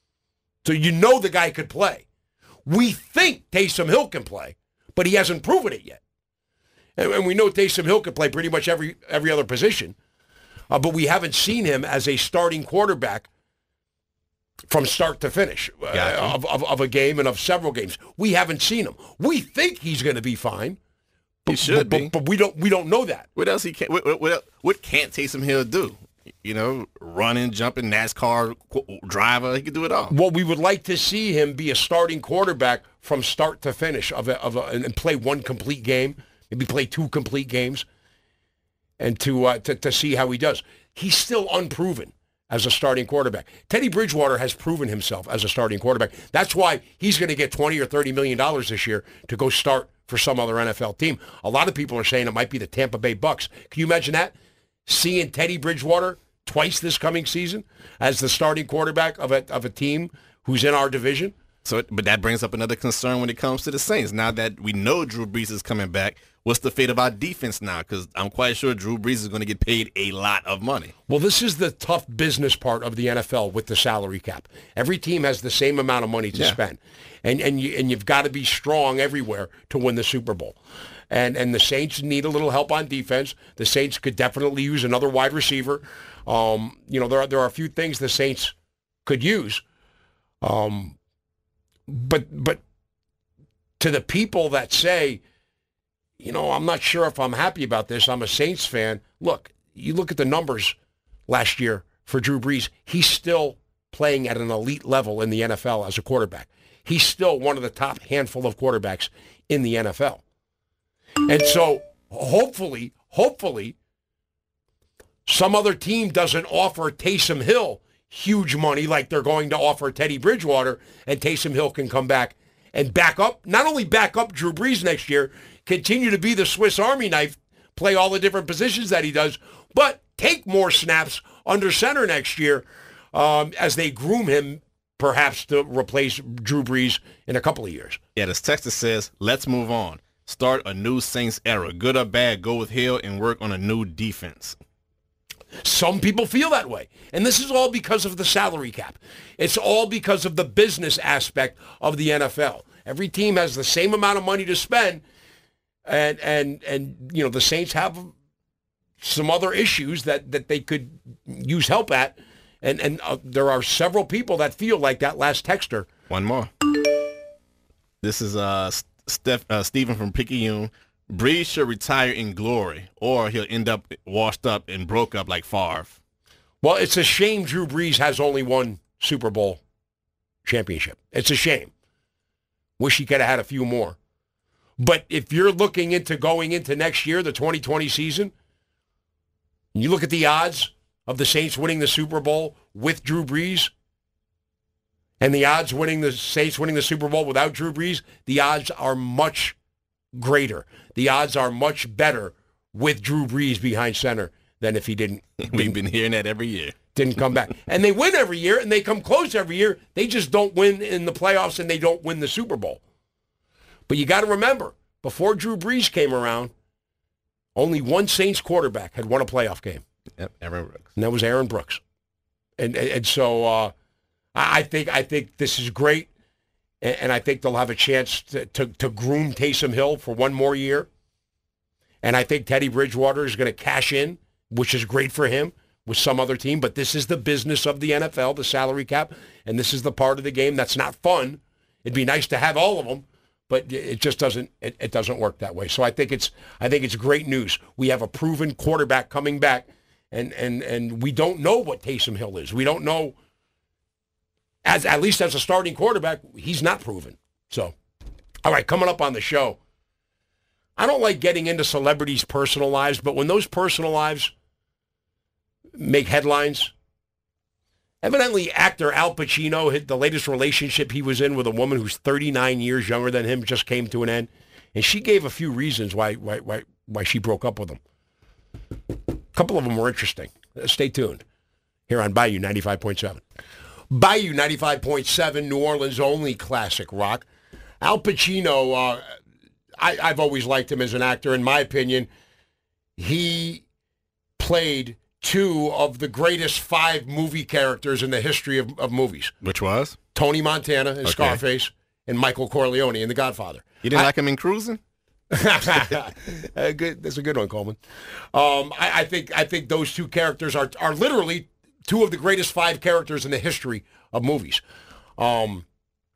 So you know the guy could play. We think Taysom Hill can play, but he hasn't proven it yet. And, and we know Taysom Hill can play pretty much every every other position. Uh, but we haven't seen him as a starting quarterback from start to finish uh, Gotcha. of, of, of a game and of several games. We haven't seen him. We think he's going to be fine. But, He should but, be. But, but we don't we don't know that. What else he can? What, what, what, what can't Taysom Hill do? You know, running, jumping, NASCAR qu- driver. He could do it all. Well, we would like to see him be a starting quarterback from start to finish of a, of a, and play one complete game, maybe play two complete games, and to, uh, to to see how he does. He's still unproven as a starting quarterback. Teddy Bridgewater has proven himself as a starting quarterback. That's why he's going to get twenty or thirty million dollars this year to go start for some other N F L team. A lot of people are saying it might be the Tampa Bay Bucks. Can you imagine that? Seeing Teddy Bridgewater twice this coming season as the starting quarterback of a of a team who's in our division. So, but that brings up another concern when it comes to the Saints. Now that we know Drew Brees is coming back, what's the fate of our defense now? Because I'm quite sure Drew Brees is going to get paid a lot of money. Well, this is the tough business part of the N F L with the salary cap. Every team has the same amount of money to Yeah. spend, and and you and you've got to be strong everywhere to win the Super Bowl. And and the Saints need a little help on defense. The Saints could definitely use another wide receiver. Um, you know, there are, there are a few things the Saints could use. Um, but but to the people that say, you know, I'm not sure if I'm happy about this, I'm a Saints fan. Look, you look at the numbers last year for Drew Brees. He's still playing at an elite level in the N F L as a quarterback. He's still one of the top handful of quarterbacks in the N F L. And so hopefully, hopefully, some other team doesn't offer Taysom Hill huge money like they're going to offer Teddy Bridgewater, and Taysom Hill can come back and back up, not only back up Drew Brees next year, continue to be the Swiss Army knife, play all the different positions that he does, but take more snaps under center next year um, as they groom him perhaps to replace Drew Brees in a couple of years. Yeah, this text says, let's move on. Start a new Saints era. Good or bad, go with Hill and work on a new defense. Some people feel that way. And this is all because of the salary cap. It's all because of the business aspect of the N F L. Every team has the same amount of money to spend, and and and you know, the Saints have some other issues that, that they could use help at. And and uh, there are several people that feel like that last texter. One more. This is uh, Steph, uh, Stephen from Picayune. Brees should retire in glory, or he'll end up washed up and broke up like Favre. Well, it's a shame Drew Brees has only one Super Bowl championship. It's a shame. Wish he could have had a few more. But if you're looking into going into next year, the twenty twenty season, you look at the odds of the Saints winning the Super Bowl with Drew Brees, and the odds winning the Saints winning the Super Bowl without Drew Brees, the odds are much greater. The odds are much better with Drew Brees behind center than if he didn't. We've been hearing that every year. Didn't come back. And they win every year, and they come close every year. They just don't win in the playoffs, and they don't win the Super Bowl. But you got to remember, before Drew Brees came around, only one Saints quarterback had won a playoff game. Yep, Aaron Brooks. And that was Aaron Brooks. And and, and so uh, I think I think this is great. And I think they'll have a chance to, to, to groom Taysom Hill for one more year. And I think Teddy Bridgewater is going to cash in, which is great for him, with some other team. But this is the business of the N F L, the salary cap, and this is the part of the game that's not fun. It'd be nice to have all of them, but it just doesn't it, it doesn't work that way. So I think it's I think it's great news. We have a proven quarterback coming back, and and and we don't know what Taysom Hill is. We don't know. As at least as a starting quarterback, he's not proven. So, all right, coming up on the show, I don't like getting into celebrities' personal lives, but when those personal lives make headlines, evidently actor Al Pacino, hit the latest relationship he was in with a woman who's thirty-nine years younger than him, just came to an end, and she gave a few reasons why why why, why she broke up with him. A couple of them were interesting. Stay tuned here on Bayou ninety-five point seven. Bayou ninety-five point seven, New Orleans' only classic rock. Al Pacino, uh, I, I've always liked him as an actor. In my opinion, he played two of the greatest five movie characters in the history of, of movies. Which was? Tony Montana in okay. Scarface and Michael Corleone in The Godfather. You didn't I, like him in Cruising? uh, good, that's a good one, Coleman. Um, I, I think I think those two characters are are literally two of the greatest five characters in the history of movies. Um,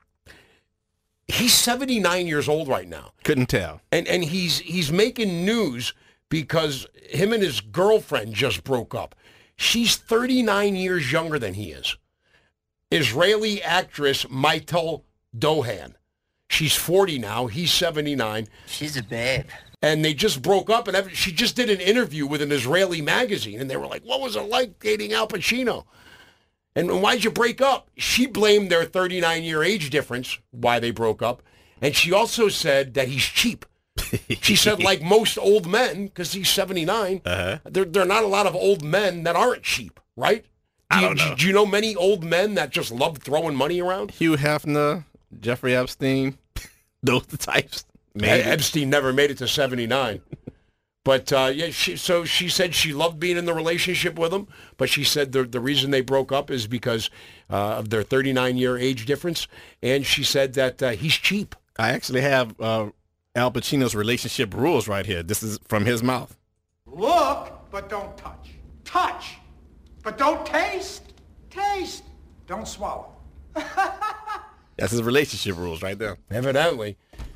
he's seventy-nine years old right now. Couldn't tell. And and he's he's making news because him and his girlfriend just broke up. She's thirty-nine years younger than he is. Israeli actress Maitel Dohan. She's forty now. He's seventy-nine. She's a babe. And they just broke up, and she just did an interview with an Israeli magazine, and they were like, what was it like dating Al Pacino? And why'd you break up? She blamed their thirty-nine-year age difference, why they broke up, and she also said that he's cheap. She said, like most old men, because he's seventy-nine, uh-huh. there, there are not a lot of old men that aren't cheap, right? Do I you, don't know. Do you know many old men that just love throwing money around? Hugh Hefner, Jeffrey Epstein, those types. Maybe. Epstein never made it to seventy-nine. But, uh, yeah, she, so she said she loved being in the relationship with him, but she said the, the reason they broke up is because uh, of their thirty-nine-year age difference, and she said that uh, he's cheap. I actually have uh, Al Pacino's relationship rules right here. This is from his mouth. Look, but don't touch. Touch, but don't taste. Taste, don't swallow. That's his relationship rules right there. Evidently.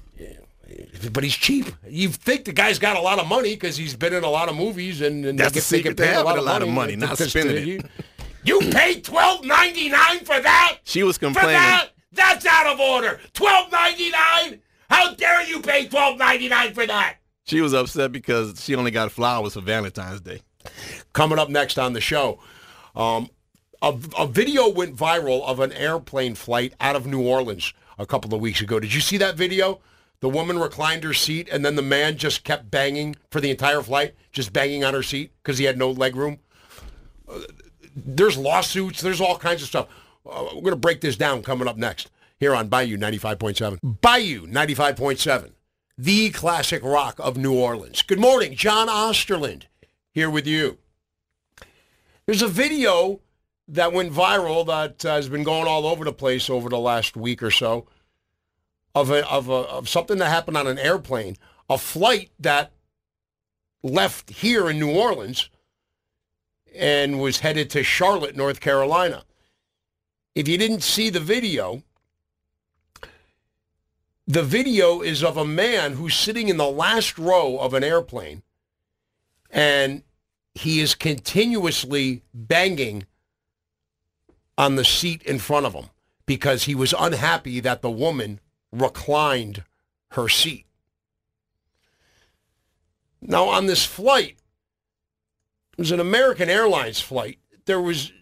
But he's cheap. You think the guy's got a lot of money because he's been in a lot of movies, and, and that's they the get, they secret get paid to a lot, having of, a lot money, of money, not spending it. You, you paid twelve ninety-nine for that? She was For complaining. that? That's out of order. twelve ninety-nine? How dare you pay twelve ninety-nine for that? She was upset because she only got flowers for Valentine's Day. Coming up next on the show, um, a, a video went viral of an airplane flight out of New Orleans a couple of weeks ago. Did you see that video? The woman reclined her seat, and then the man just kept banging for the entire flight, just banging on her seat because he had no leg room. Uh, there's lawsuits. There's all kinds of stuff. Uh, we're going to break this down coming up next here on Bayou ninety-five point seven. Bayou ninety-five point seven, the classic rock of New Orleans. Good morning. John Osterland here with you. There's a video that went viral that uh, has been going all over the place over the last week or so of a, of a, of something that happened on an airplane, a flight that left here in New Orleans and was headed to Charlotte, North Carolina. If you didn't see the video, the video is of a man who's sitting in the last row of an airplane, and he is continuously banging on the seat in front of him because he was unhappy that the woman reclined her seat. Now, on this flight, it was an American Airlines flight. There was,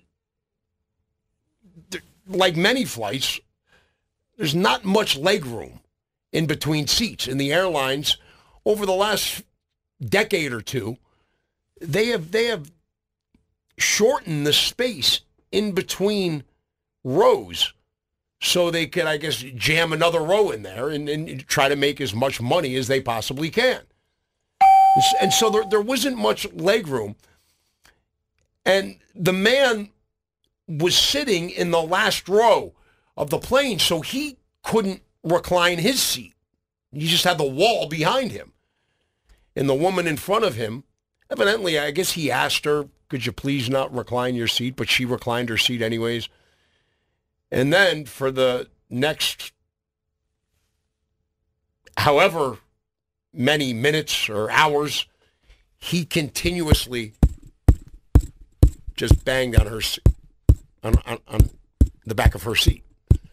like many flights, there's not much leg room in between seats. In the airlines, over the last decade or two, they have they have shortened the space in between rows so they can, I guess, jam another row in there and, and try to make as much money as they possibly can. And so there, there wasn't much leg room. And the man was sitting in the last row of the plane, so he couldn't recline his seat. He just had the wall behind him. And the woman in front of him, evidently, I guess he asked her, could you please not recline your seat? But she reclined her seat anyways. And then for the next however many minutes or hours, he continuously just banged on her on, on, on the back of her seat.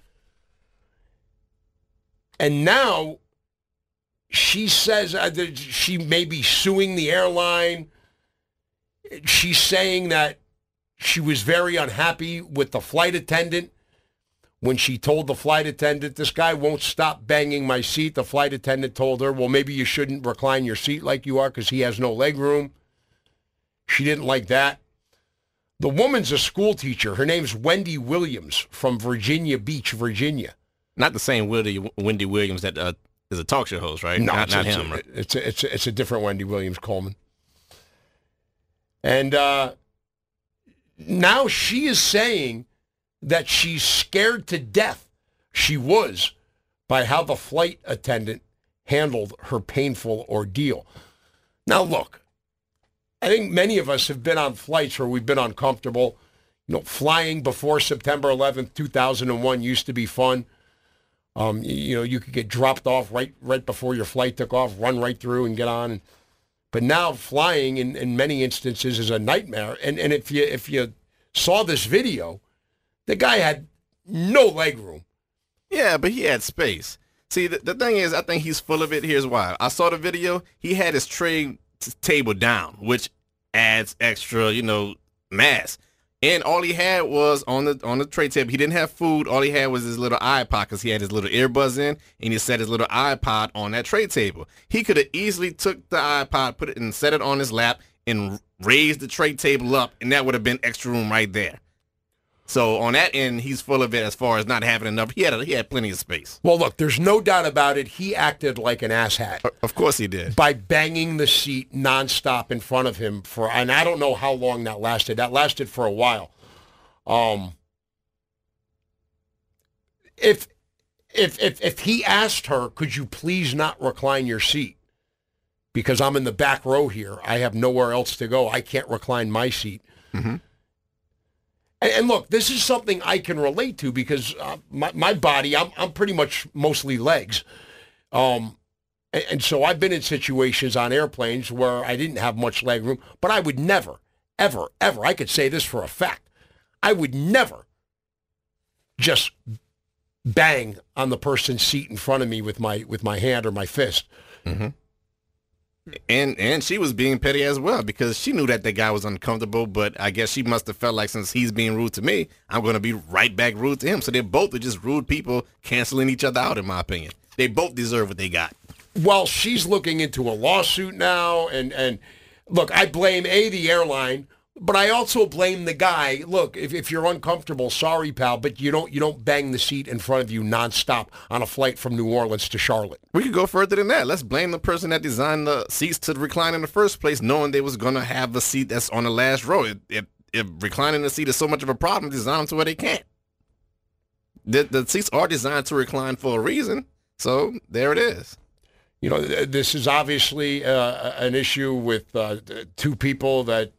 And now she says uh, that she may be suing the airline. She's saying that she was very unhappy with the flight attendant when she told the flight attendant, this guy won't stop banging my seat. The flight attendant told her, well, maybe you shouldn't recline your seat like you are because he has no leg room. She didn't like that. The woman's a school teacher. Her name's Wendy Williams from Virginia Beach, Virginia. Not the same Wendy, Wendy Williams that uh, is a talk show host, right? No, not, it's, not it's him. A, right? It's, a, it's, a, it's a different Wendy Williams Coleman. And uh, now she is saying that she's scared to death. She was by how the flight attendant handled her painful ordeal. Now, look, I think many of us have been on flights where we've been uncomfortable. You know, flying before September eleventh, two thousand one used to be fun. Um, you, you know, you could get dropped off right right before your flight took off, run right through and get on. But now flying in, in many instances is a nightmare. And and if you if you saw this video, the guy had no leg room. Yeah, but he had space. See, the, the thing is, I think he's full of it. Here's why. I saw the video. He had his tray t- table down, which adds extra, you know, mass. And all he had was on the on the tray table. He didn't have food. All he had was his little iPod because he had his little earbuds in, and he set his little iPod on that tray table. He could have easily took the iPod, put it and set it on his lap, and raised the tray table up, and that would have been extra room right there. So on that end, he's full of it as far as not having enough. He had a, he had plenty of space. Well, look, there's no doubt about it. He acted like an asshat. Of course he did. By banging the seat nonstop in front of him for, and I don't know how long that lasted. That lasted for a while. Um, if if if if he asked her, could you please not recline your seat? Because I'm in the back row here. I have nowhere else to go. I can't recline my seat. Mm-hmm. And, and look, this is something I can relate to because uh, my, my body, I'm, I'm pretty much mostly legs. Um, and, and so I've been in situations on airplanes where I didn't have much leg room, but I would never, ever, ever, I could say this for a fact, I would never just bang on the person's seat in front of me with my with my hand or my fist. Mm-hmm. And and she was being petty as well because she knew that the guy was uncomfortable, but I guess she must have felt like since he's being rude to me, I'm going to be right back rude to him. So they both are just rude people canceling each other out, in my opinion. They both deserve what they got. Well, she's looking into a lawsuit now, and, and look, I blame, A, the airline, but I also blame the guy. Look, if, if you're uncomfortable, sorry, pal, but you don't you don't bang the seat in front of you nonstop on a flight from New Orleans to Charlotte. We could go further than that. Let's blame the person that designed the seats to recline in the first place, knowing they was going to have a seat that's on the last row. If, if, if reclining the seat is so much of a problem, design them to where they can't. The, the seats are designed to recline for a reason, so there it is. You know, this is obviously uh, an issue with uh, two people that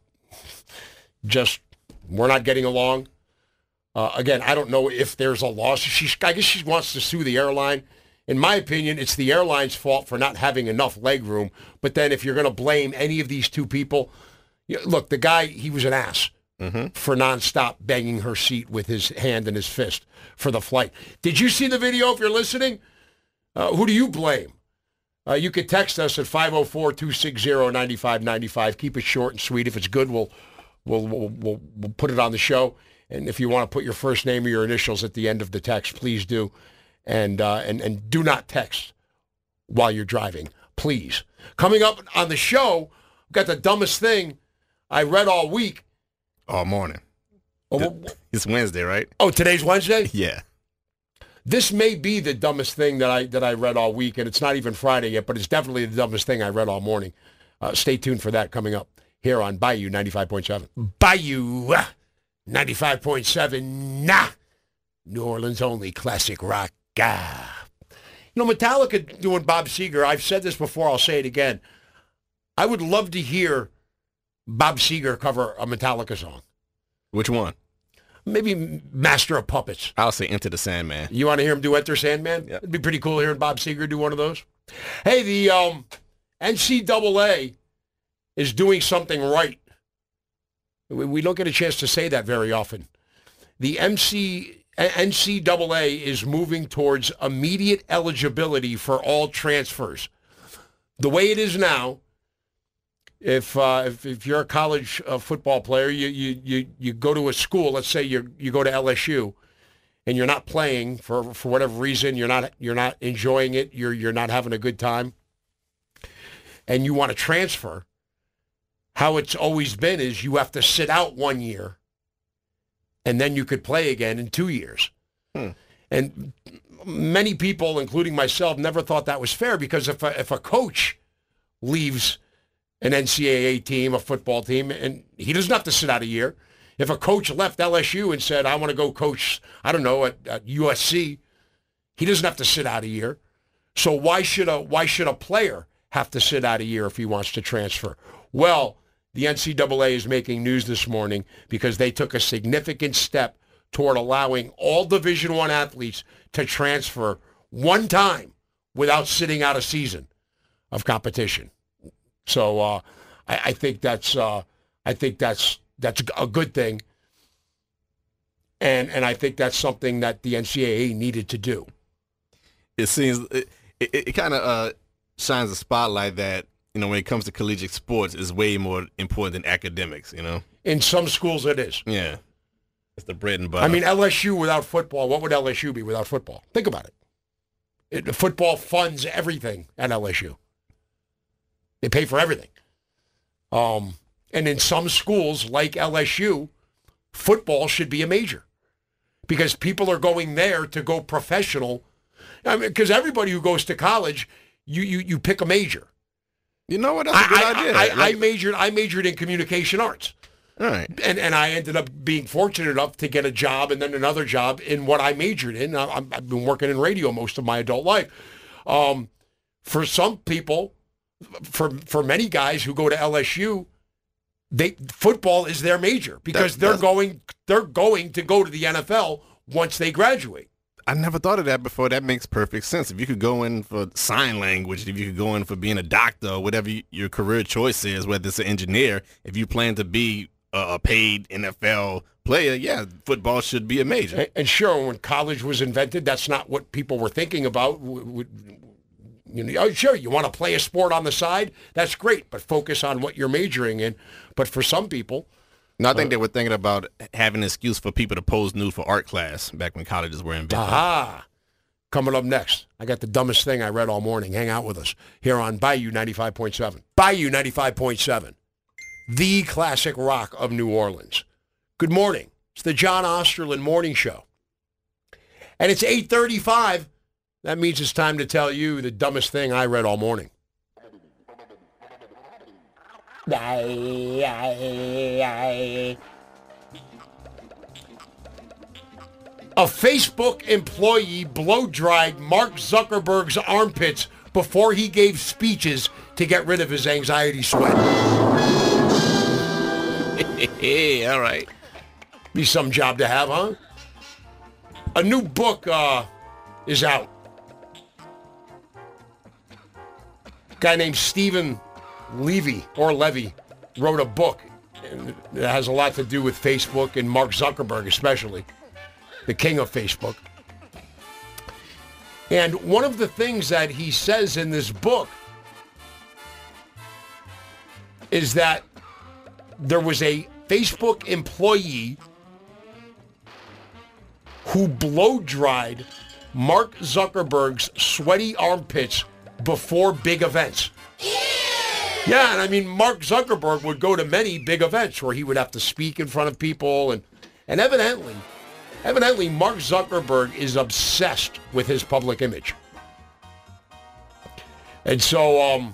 just we're not getting along. Uh, again, I don't know if there's a lawsuit. She, I guess she wants to sue the airline. In my opinion, it's the airline's fault for not having enough leg room. But then if you're going to blame any of these two people, you, look, the guy, he was an ass mm-hmm. for nonstop banging her seat with his hand and his fist for the flight. Did you see the video if you're listening? Uh, who do you blame? Uh, you could text us at five oh four, two six zero, nine five nine five. Keep it short and sweet. If it's good, we'll We'll, we'll, we'll, we'll put it on the show. And if you want to put your first name or your initials at the end of the text, please do. And, uh, and, and do not text while you're driving, please. Coming up on the show, we've got the dumbest thing I read all week. All morning. Oh, it's Wednesday, right? Oh, today's Wednesday? Yeah. This may be the dumbest thing that I that I read all week, and it's not even Friday yet, but it's definitely the dumbest thing I read all morning. Uh, stay tuned for that coming up here on Bayou ninety-five point seven. Bayou ninety-five point seven. Nah. New Orleans only classic rock. Ah. You know, Metallica doing Bob Seger, I've said this before, I'll say it again. I would love to hear Bob Seger cover a Metallica song. Which one? Maybe Master of Puppets. I'll say Enter the Sandman. You want to hear him do Enter Sandman? Yep. It'd be pretty cool hearing Bob Seger do one of those. Hey, the um, N C double A is doing something right. We, we don't get a chance to say that very often. The M C, N C double A is moving towards immediate eligibility for all transfers. The way it is now, if uh, if, if you're a college uh, football player, you, you you you go to a school. Let's say you you go to L S U, and you're not playing for, for whatever reason. You're not you're not enjoying it. You're you're not having a good time, and you want to transfer. How it's always been is you have to sit out one year, and then you could play again in two years. Hmm. And many people, including myself, never thought that was fair because if a, if a coach leaves an N C double A team, a football team, and he doesn't have to sit out a year. If a coach left L S U and said, I want to go coach, I don't know, at, at U S C, he doesn't have to sit out a year. So why should a why should a player have to sit out a year if he wants to transfer? Well, the N C double A is making news this morning because they took a significant step toward allowing all Division I athletes to transfer one time without sitting out a season of competition. So uh, I, I think that's uh, I think that's that's a good thing, and and I think that's something that the N C double A needed to do. It seems it it, it kind of uh, shines a spotlight that, you know, when it comes to collegiate sports, is way more important than academics. You know, in some schools it is. Yeah, it's the bread and butter. I mean, L S U without football, what would L S U be without football? Think about it. it football funds everything at L S U. They pay for everything. Um, and in some schools, like L S U, football should be a major because people are going there to go professional. I mean, because everybody who goes to college, you you you pick a major. You know what? That's a good I, idea. I, I, like, I majored. I majored in communication arts. All right. And and I ended up being fortunate enough to get a job and then another job in what I majored in. I, I've been working in radio most of my adult life. Um, for some people. For for many guys who go to L S U, they football is their major because that, they're going they're going to go to the N F L once they graduate. I never thought of that before. That makes perfect sense. If you could go in for sign language, if you could go in for being a doctor or whatever your career choice is, whether it's an engineer, if you plan to be a paid N F L player, yeah, football should be a major. And, and sure, when college was invented, that's not what people were thinking about. You know, oh, sure, you want to play a sport on the side? That's great, but focus on what you're majoring in. But for some people... No, I think uh, they were thinking about having an excuse for people to pose nude for art class back when colleges were invented. Aha! Coming up next, I got the dumbest thing I read all morning. Hang out with us here on Bayou ninety-five point seven. Bayou ninety-five point seven, the classic rock of New Orleans. Good morning. It's the John Osterland Morning Show. And it's eight thirty-five. That means it's time to tell you the dumbest thing I read all morning. A Facebook employee blow-dried Mark Zuckerberg's armpits before he gave speeches to get rid of his anxiety sweat. Hey, all right. Be some job to have, huh? A new book uh, is out. A guy named Stephen Levy, or Levy, wrote a book. And it has a lot to do with Facebook and Mark Zuckerberg especially, the king of Facebook. And one of the things that he says in this book is that there was a Facebook employee who blow-dried Mark Zuckerberg's sweaty armpits before big events. Yeah, and I mean, Mark Zuckerberg would go to many big events where he would have to speak in front of people, and, and evidently, evidently, Mark Zuckerberg is obsessed with his public image. And so, um,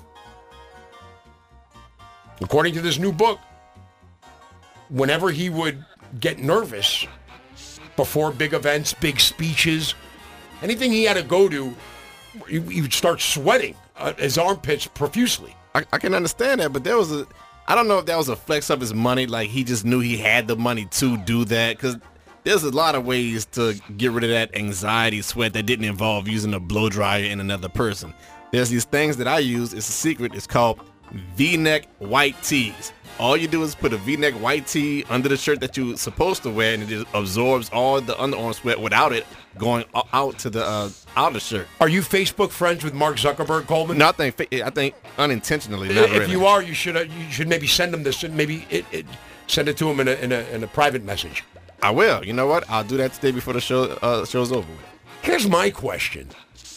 according to this new book, whenever he would get nervous before big events, big speeches, anything he had to go to, he, he would start sweating uh, his armpits profusely. I, I can understand that, but there was a, I don't know if that was a flex of his money, like he just knew he had the money to do that, because there's a lot of ways to get rid of that anxiety sweat that didn't involve using a blow dryer in another person. There's these things that I use, it's a secret, it's called V-neck white tees. All you do is put a V-neck white tee under the shirt that you're supposed to wear, and it just absorbs all the underarm sweat without it going out to the uh, outer shirt. Are you Facebook friends with Mark Zuckerberg, Coleman? No, I think I think unintentionally. Not if really. you are, you should uh, you should maybe send him this. Maybe it, it, send it to him in a, in a in a private message. I will. You know what? I'll do that today before the show uh, show's over with. Here's my question: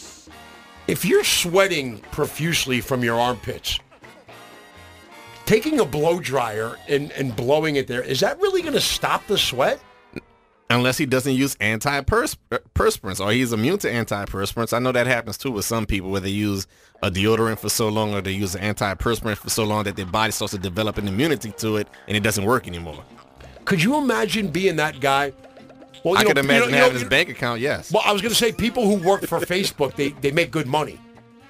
if you're sweating profusely from your armpits, taking a blow dryer and, and blowing it there, is that really going to stop the sweat? Unless he doesn't use antiperspirants or he's immune to antiperspirants. I know that happens too with some people where they use a deodorant for so long or they use an antiperspirant for so long that their body starts to develop an immunity to it and it doesn't work anymore. Could you imagine being that guy? Well, I know, could imagine you know, having you know, his bank account, yes. Well, I was going to say people who work for Facebook, they, they make good money.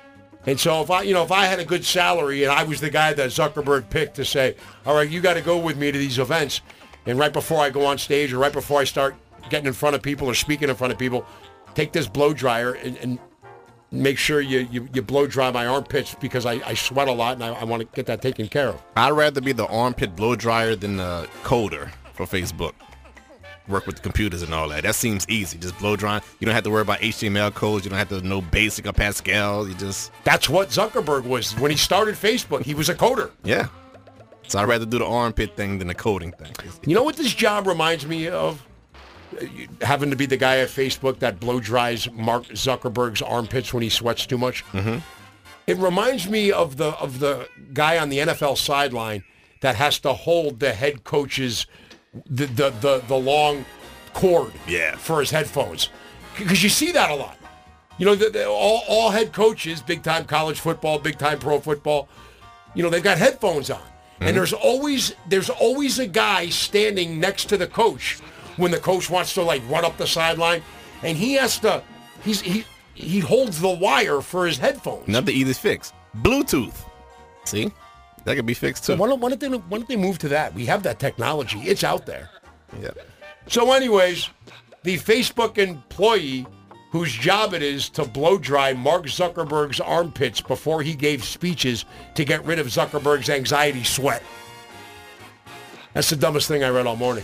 And so if I, you know, if I had a good salary and I was the guy that Zuckerberg picked to say, all right, you got to go with me to these events, and right before I go on stage or right before I start getting in front of people or speaking in front of people, take this blow dryer and, and make sure you, you, you blow dry my armpits because I, I sweat a lot and I, I want to get that taken care of. I'd rather be the armpit blow dryer than the coder for Facebook. Work with the computers and all that. That seems easy. Just blow drying. You don't have to worry about H T M L codes. You don't have to know BASIC or Pascal. You just... That's what Zuckerberg was. When he started Facebook, he was a coder. Yeah. So I'd rather do the armpit thing than the coding thing. You know what this job reminds me of? Having to be the guy at Facebook that blow dries Mark Zuckerberg's armpits when he sweats too much. Mm-hmm. It reminds me of the of the guy on the N F L sideline that has to hold the head coach's the the the, the long cord yeah. for his headphones, because you see that a lot. You know, the, the, all all head coaches, big time college football, big time pro football, you know, they've got headphones on, mm-hmm. and there's always there's always a guy standing next to the coach when the coach wants to like run up the sideline, and he has to he's he he holds the wire for his headphones. Another easy fix: Bluetooth. See. That could be fixed too. So why don't, why don't they why don't they move to that? We have that technology. It's out there. Yeah. So anyways, the Facebook employee whose job it is to blow dry Mark Zuckerberg's armpits before he gave speeches to get rid of Zuckerberg's anxiety sweat. That's the dumbest thing I read all morning.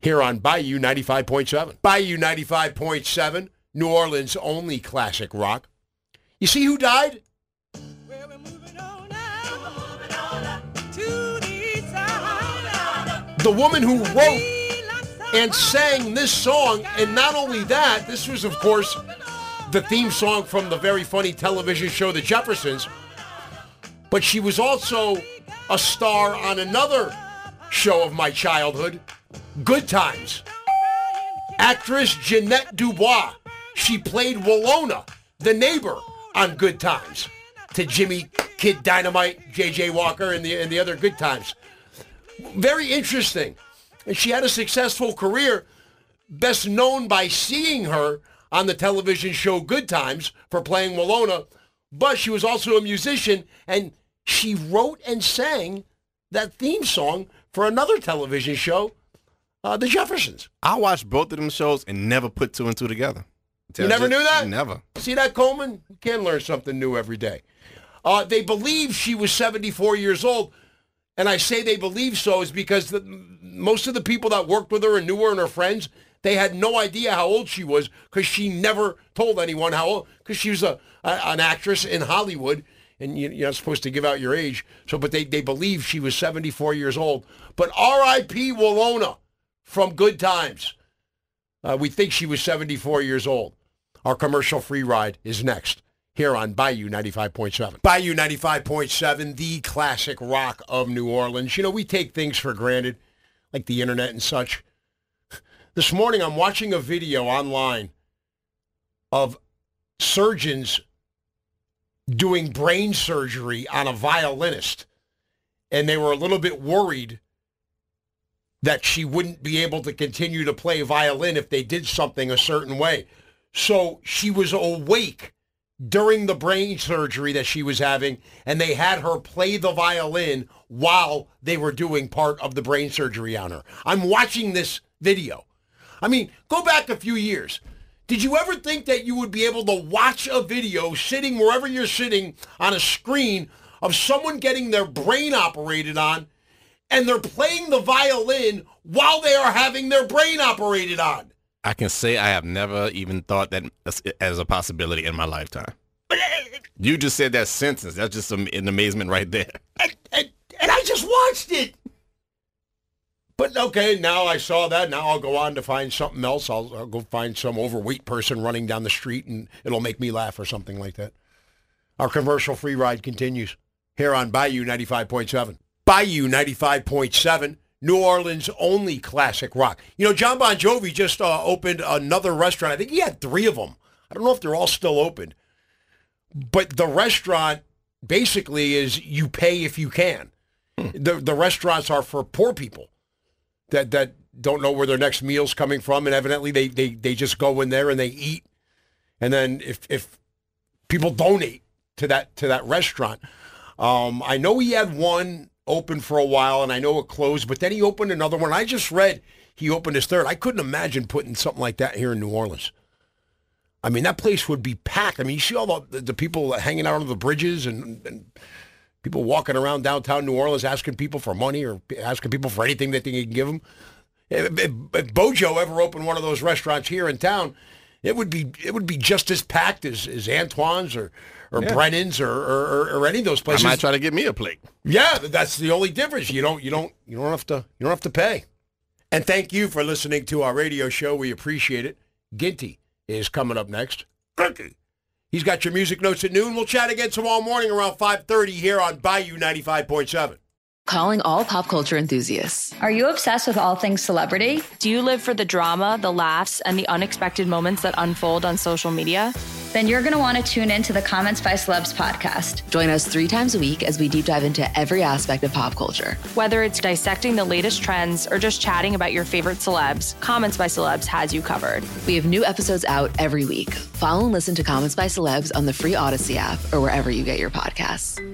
here on Bayou ninety-five point seven. Bayou ninety-five point seven, New Orleans' only classic rock. You see who died? Well, we're moving on now. We're moving on up to the east side. The woman who wrote and sang this song, and not only that, this was, of course, the theme song from the very funny television show The Jeffersons, but she was also a star on another show of my childhood, Good Times. Actress Jeanette Dubois. She played Walona, the neighbor, on Good Times, to Jimmy Kid Dynamite, J J Walker, and the and the other Good Times. Very interesting. And she had a successful career, best known by seeing her on the television show Good Times for playing Walona, but she was also a musician, and she wrote and sang that theme song for another television show, uh, The Jeffersons. I watched both of them shows and never put two and two together. You never knew that? Never. See that, Coleman? You can learn something new every day. Uh, they believe she was seventy-four years old, and I say they believe so is because the, most of the people that worked with her and knew her and her friends, they had no idea how old she was because she never told anyone how old, because she was a, a an actress in Hollywood, and you, you're not supposed to give out your age. So, but they, they believe she was seventy-four years old. But R I P Walona from Good Times. Uh, we think she was seventy-four years old. Our commercial-free ride is next here on Bayou ninety-five point seven. Bayou ninety-five point seven, the classic rock of New Orleans. You know, we take things for granted, like the internet and such. This morning, I'm watching a video online of surgeons doing brain surgery on a violinist, and they were a little bit worried that she wouldn't be able to continue to play violin if they did something a certain way. So she was awake during the brain surgery that she was having, and they had her play the violin while they were doing part of the brain surgery on her. I'm watching this video. I mean, go back a few years. Did you ever think that you would be able to watch a video sitting wherever you're sitting on a screen of someone getting their brain operated on, and they're playing the violin while they are having their brain operated on? I can say I have never even thought that as a possibility in my lifetime. You just said that sentence. That's just an amazement right there. And, and, and I just watched it. But okay, now I saw that. Now I'll go on to find something else. I'll, I'll go find some overweight person running down the street, and it'll make me laugh or something like that. Our commercial-free ride continues here on Bayou ninety-five point seven. Bayou ninety-five point seven. New Orleans' only classic rock. You know, John Bon Jovi just uh, opened another restaurant. I think he had three of them. I don't know if they're all still open. But the restaurant basically is you pay if you can. Hmm. The the restaurants are for poor people that that don't know where their next meal's coming from, and evidently they, they, they just go in there and they eat. And then if if people donate to that to that restaurant, um, I know he had one open for a while, and I know it closed, but then he opened another one. I just read he opened his third. I couldn't imagine putting something like that here in New Orleans. I mean, that place would be packed. I mean, you see all the, the people hanging out on the bridges and, and people walking around downtown New Orleans asking people for money or asking people for anything that they can give them. If, if, if Bojo ever opened one of those restaurants here in town, it would be it would be just as packed as, as Antoine's or or yeah. Brennan's or, or, or any of those places. I might try to get me a plate. Yeah, that's the only difference. You don't you don't you don't have to you don't have to pay. And thank you for listening to our radio show. We appreciate it. Ginty is coming up next. Ginty. He's got your music notes at noon. We'll chat again tomorrow morning around five thirty here on Bayou ninety-five point seven. Calling all pop culture enthusiasts. Are you obsessed with all things celebrity? Do you live for the drama, the laughs, and the unexpected moments that unfold on social media? Then you're going to want to tune in to the Comments by Celebs podcast. Join us three times a week as we deep dive into every aspect of pop culture. Whether it's dissecting the latest trends or just chatting about your favorite celebs, Comments by Celebs has you covered. We have new episodes out every week. Follow and listen to Comments by Celebs on the free Odyssey app or wherever you get your podcasts.